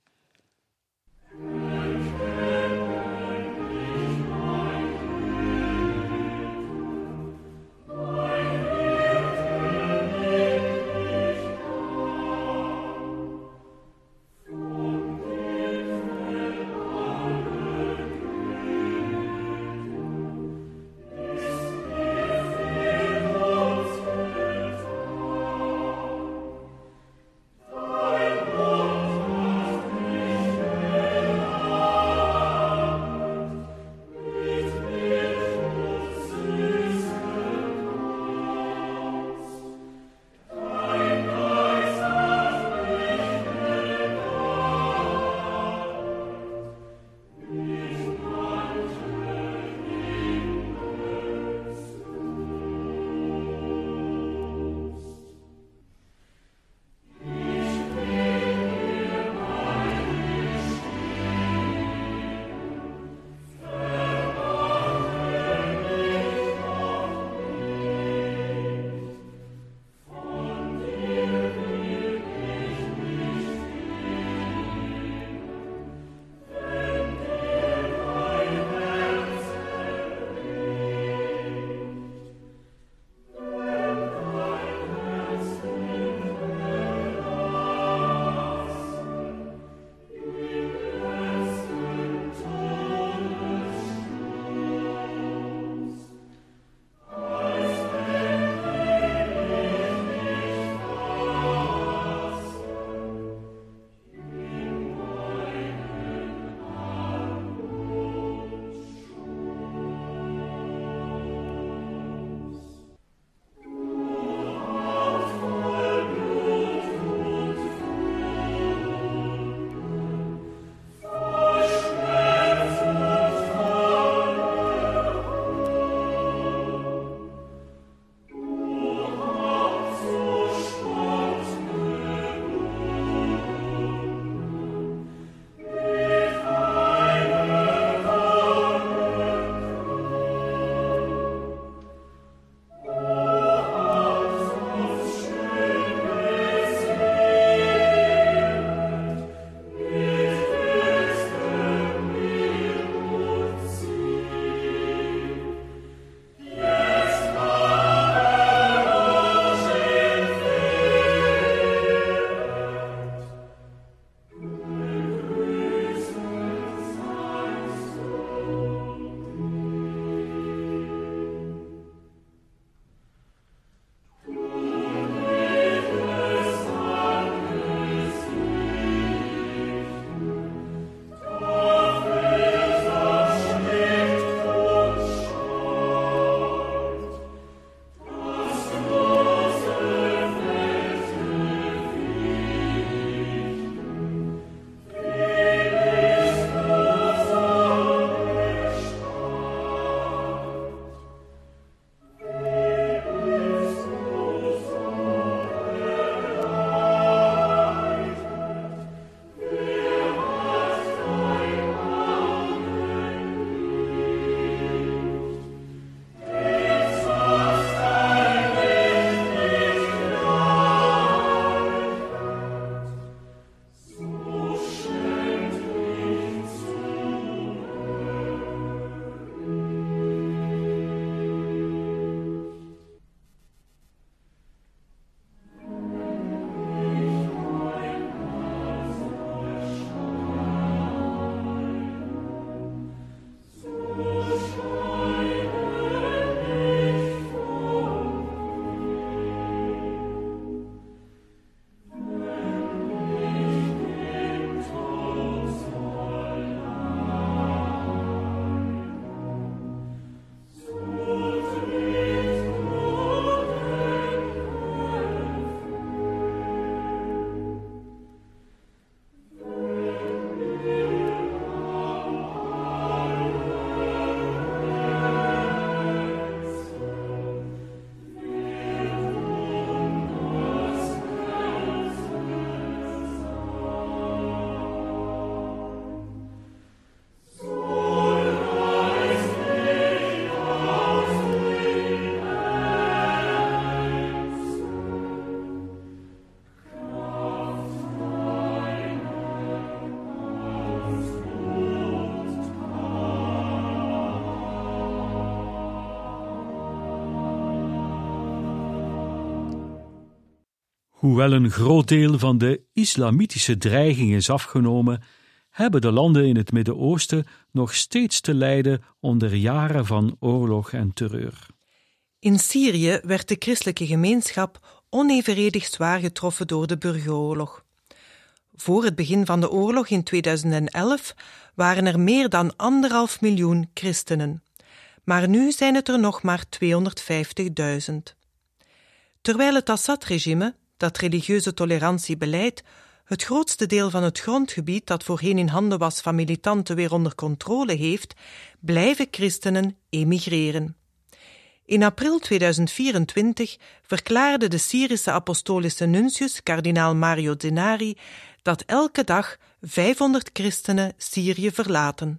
Hoewel een groot deel van de islamitische dreiging is afgenomen, hebben de landen in het Midden-Oosten nog steeds te lijden onder jaren van oorlog en terreur. In Syrië werd de christelijke gemeenschap onevenredig zwaar getroffen door de burgeroorlog. Voor het begin van de oorlog in tweeduizend elf waren er meer dan anderhalf miljoen christenen. Maar nu zijn het er nog maar tweehonderdvijftigduizend. Terwijl het Assad-regime, dat religieuze tolerantie beleidt, het grootste deel van het grondgebied dat voorheen in handen was van militanten weer onder controle heeft, blijven christenen emigreren. In april tweeduizend vierentwintig verklaarde de Syrische apostolische nuntius, kardinaal Mario Zenari, dat elke dag vijfhonderd christenen Syrië verlaten.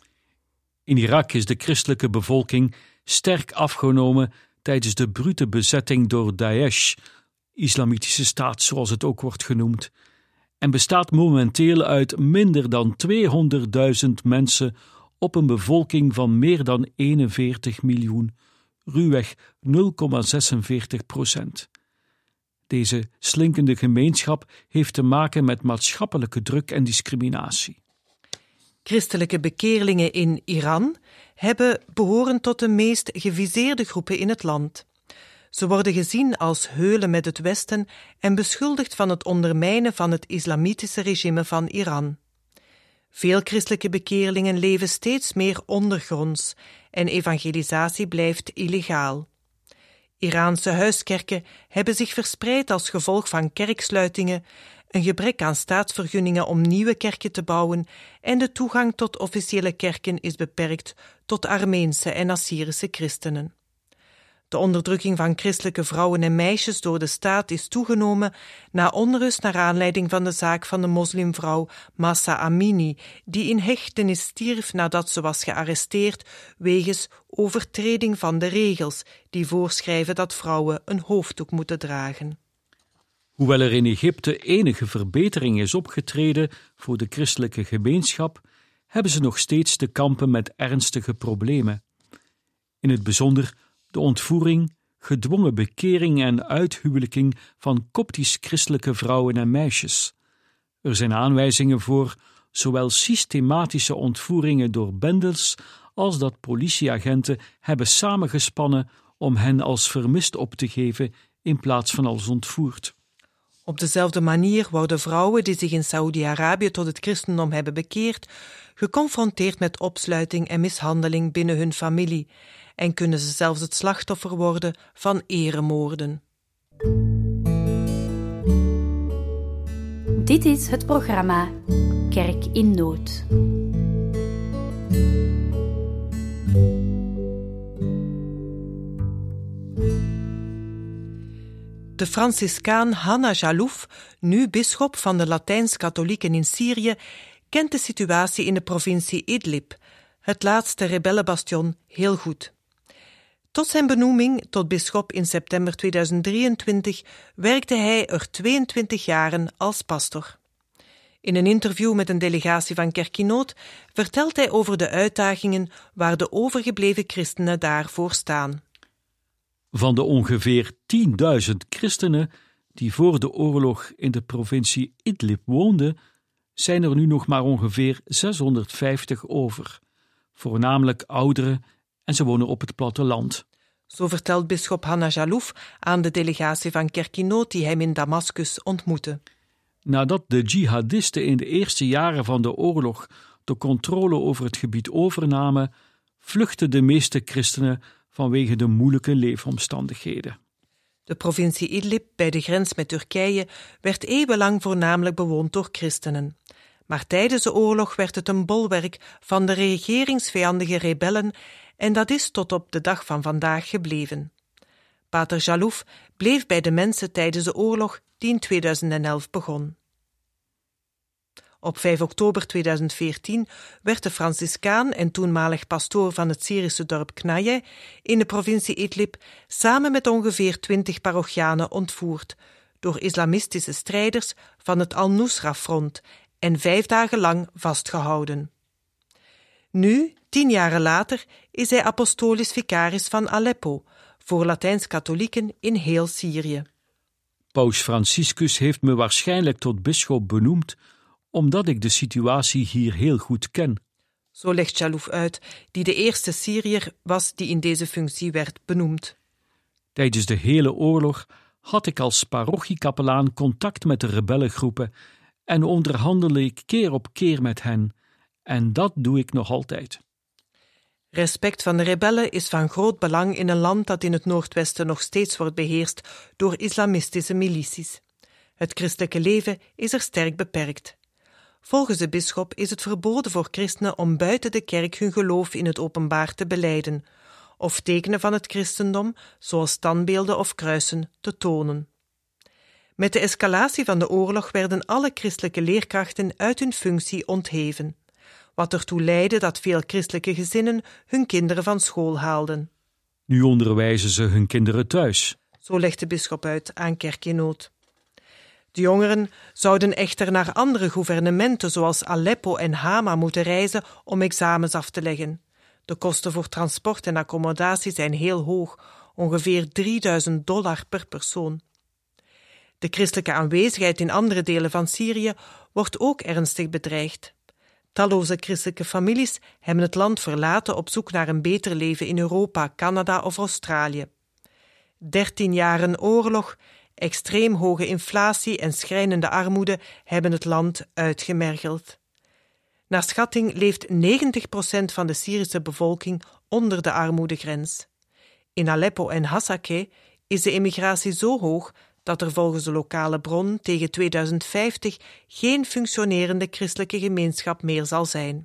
In Irak is de christelijke bevolking sterk afgenomen tijdens de brute bezetting door Daesh, Islamitische staat zoals het ook wordt genoemd, en bestaat momenteel uit minder dan tweehonderdduizend mensen op een bevolking van meer dan eenenveertig miljoen, ruwweg nul komma zesenveertig procent. Deze slinkende gemeenschap heeft te maken met maatschappelijke druk en discriminatie. Christelijke bekeerlingen in Iran hebben behoren tot de meest geviseerde groepen in het land. Ze worden gezien als heulen met het Westen en beschuldigd van het ondermijnen van het islamitische regime van Iran. Veel christelijke bekeerlingen leven steeds meer ondergronds en evangelisatie blijft illegaal. Iraanse huiskerken hebben zich verspreid als gevolg van kerksluitingen, een gebrek aan staatsvergunningen om nieuwe kerken te bouwen en de toegang tot officiële kerken is beperkt tot Armeense en Assyrische christenen. De onderdrukking van christelijke vrouwen en meisjes door de staat is toegenomen na onrust naar aanleiding van de zaak van de moslimvrouw Mahsa Amini, die in hechtenis stierf nadat ze was gearresteerd wegens overtreding van de regels die voorschrijven dat vrouwen een hoofddoek moeten dragen. Hoewel er in Egypte enige verbetering is opgetreden voor de christelijke gemeenschap, hebben ze nog steeds te kampen met ernstige problemen. In het bijzonder de ontvoering, gedwongen bekering en uithuwelijking van koptisch-christelijke vrouwen en meisjes. Er zijn aanwijzingen voor zowel systematische ontvoeringen door bendes als dat politieagenten hebben samengespannen om hen als vermist op te geven in plaats van als ontvoerd. Op dezelfde manier worden vrouwen die zich in Saoedi-Arabië tot het christendom hebben bekeerd, geconfronteerd met opsluiting en mishandeling binnen hun familie en kunnen ze zelfs het slachtoffer worden van eremoorden. Dit is het programma Kerk in Nood. De Franciscaan Hanna Jalouf, nu bisschop van de Latijns-katholieken in Syrië, kent de situatie in de provincie Idlib, het laatste rebellenbastion, heel goed. Tot zijn benoeming tot bisschop in september tweeduizend drieëntwintig werkte hij er tweeëntwintig jaren als pastor. In een interview met een delegatie van Kerk in Nood vertelt hij over de uitdagingen waar de overgebleven christenen daarvoor staan. Van de ongeveer tienduizend christenen die voor de oorlog in de provincie Idlib woonden, zijn er nu nog maar ongeveer zeshonderdvijftig over, voornamelijk ouderen en ze wonen op het platteland. Zo vertelt bisschop Hanna Jalouf aan de delegatie van Kerk in Nood die hem in Damascus ontmoette. Nadat de jihadisten in de eerste jaren van de oorlog de controle over het gebied overnamen, vluchtten de meeste christenen vanwege de moeilijke leefomstandigheden. De provincie Idlib bij de grens met Turkije werd eeuwenlang voornamelijk bewoond door christenen. Maar tijdens de oorlog werd het een bolwerk van de regeringsvijandige rebellen en dat is tot op de dag van vandaag gebleven. Pater Jalouf bleef bij de mensen tijdens de oorlog die in tweeduizend elf begon. Op vijf oktober tweeduizend veertien werd de Franciscaan en toenmalig pastoor van het Syrische dorp Knaye in de provincie Idlib samen met ongeveer twintig parochianen ontvoerd door islamistische strijders van het Al-Nusra-front en vijf dagen lang vastgehouden. Nu, tien jaren later, is hij apostolisch vicaris van Aleppo voor Latijns-katholieken in heel Syrië. Paus Franciscus heeft me waarschijnlijk tot bisschop benoemd, omdat ik de situatie hier heel goed ken. Zo legt Chalouf uit, die de eerste Syriër was die in deze functie werd benoemd. Tijdens de hele oorlog had ik als parochiekapelaan contact met de rebellengroepen en onderhandelde ik keer op keer met hen. En dat doe ik nog altijd. Respect van de rebellen is van groot belang in een land dat in het noordwesten nog steeds wordt beheerst door islamistische milities. Het christelijke leven is er sterk beperkt. Volgens de bisschop is het verboden voor christenen om buiten de kerk hun geloof in het openbaar te belijden, of tekenen van het christendom, zoals standbeelden of kruisen, te tonen. Met de escalatie van de oorlog werden alle christelijke leerkrachten uit hun functie ontheven, wat ertoe leidde dat veel christelijke gezinnen hun kinderen van school haalden. Nu onderwijzen ze hun kinderen thuis. Zo legt de bisschop uit aan Kerk in Nood. De jongeren zouden echter naar andere gouvernementen zoals Aleppo en Hama moeten reizen om examens af te leggen. De kosten voor transport en accommodatie zijn heel hoog, ongeveer drieduizend dollar per persoon. De christelijke aanwezigheid in andere delen van Syrië wordt ook ernstig bedreigd. Talloze christelijke families hebben het land verlaten op zoek naar een beter leven in Europa, Canada of Australië. Dertien jaren oorlog, extreem hoge inflatie en schrijnende armoede hebben het land uitgemergeld. Naar schatting leeft negentig procent van de Syrische bevolking onder de armoedegrens. In Aleppo en Hasakeh is de immigratie zo hoog dat er volgens de lokale bron tegen tweeduizend vijftig geen functionerende christelijke gemeenschap meer zal zijn.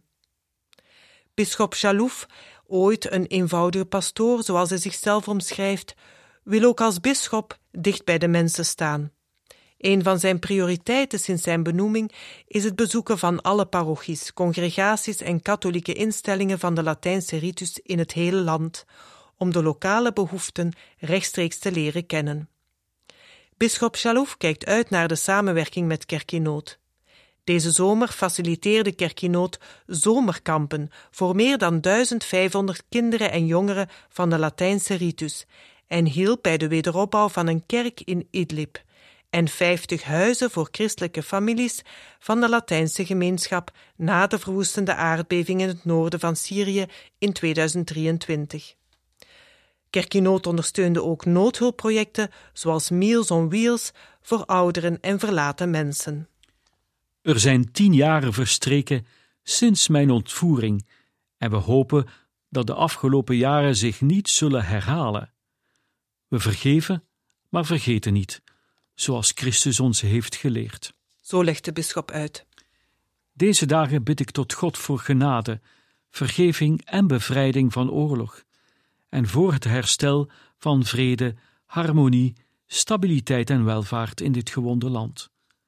Bisschop Chalouf, ooit een eenvoudige pastoor zoals hij zichzelf omschrijft, wil ook als bisschop dicht bij de mensen staan. Een van zijn prioriteiten sinds zijn benoeming is het bezoeken van alle parochies, congregaties en katholieke instellingen van de Latijnse ritus in het hele land, om de lokale behoeften rechtstreeks te leren kennen. Bisschop Chalouf kijkt uit naar de samenwerking met Kerk in Nood. Deze zomer faciliteerde Kerk in Nood zomerkampen voor meer dan duizend vijfhonderd kinderen en jongeren van de Latijnse ritus en hielp bij de wederopbouw van een kerk in Idlib en vijftig huizen voor christelijke families van de Latijnse gemeenschap na de verwoestende aardbeving in het noorden van Syrië in tweeduizend drieëntwintig. Kerk in Nood ondersteunde ook noodhulpprojecten zoals Meals on Wheels voor ouderen en verlaten mensen. Er zijn tien jaren verstreken sinds mijn ontvoering en we hopen dat de afgelopen jaren zich niet zullen herhalen. We vergeven, maar vergeten niet, zoals Christus ons heeft geleerd. Zo legt de bisschop uit. Deze dagen bid ik tot God voor genade, vergeving en bevrijding van oorlog en voor het herstel van vrede, harmonie, stabiliteit en welvaart in dit gewonde land.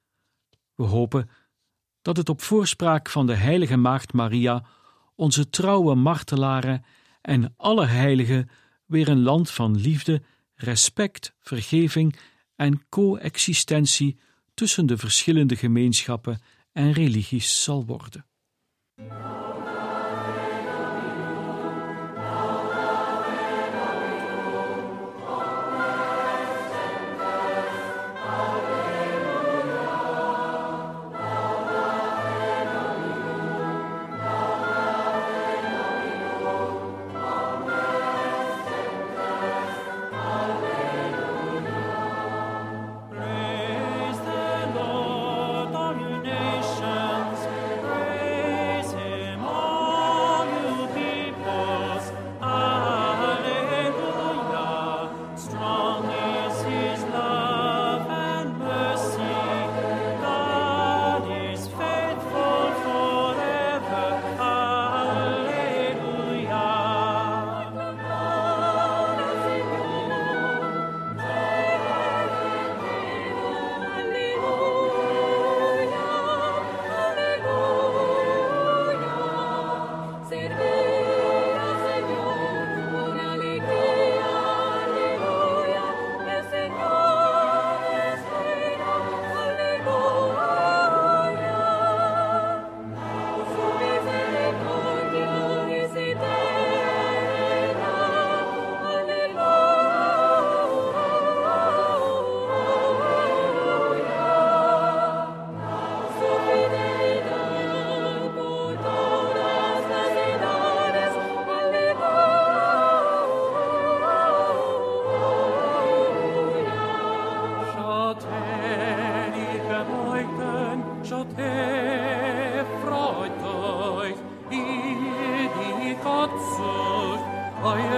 We hopen dat het op voorspraak van de heilige maagd Maria, onze trouwe martelaren en alle heiligen weer een land van liefde, respect, vergeving en coexistentie tussen de verschillende gemeenschappen en religies zal worden. Praise the Lord, all you nations, praise Him.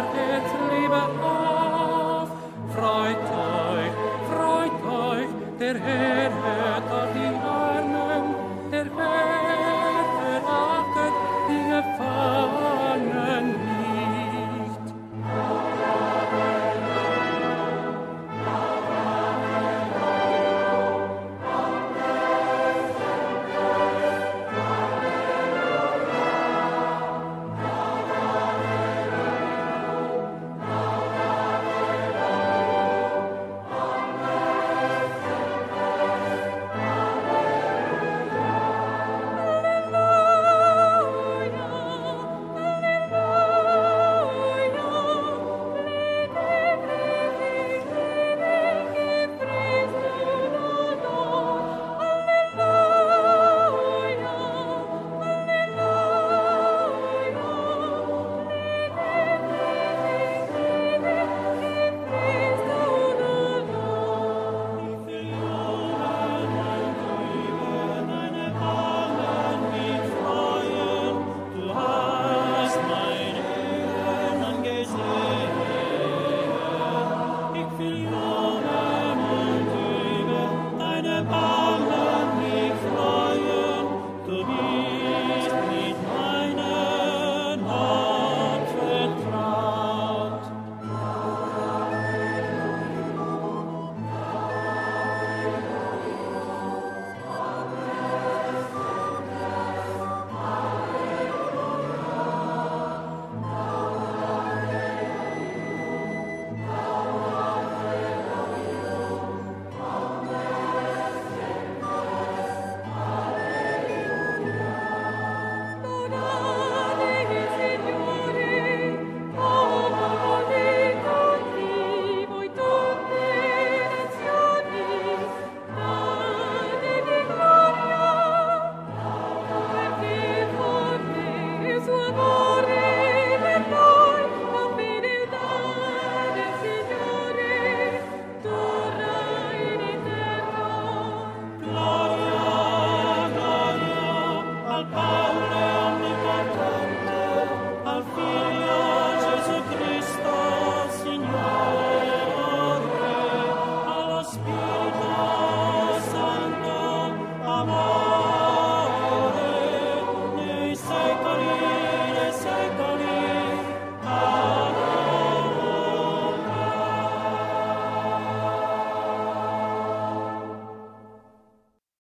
het Leben auf. Freut euch, freut euch, der Herr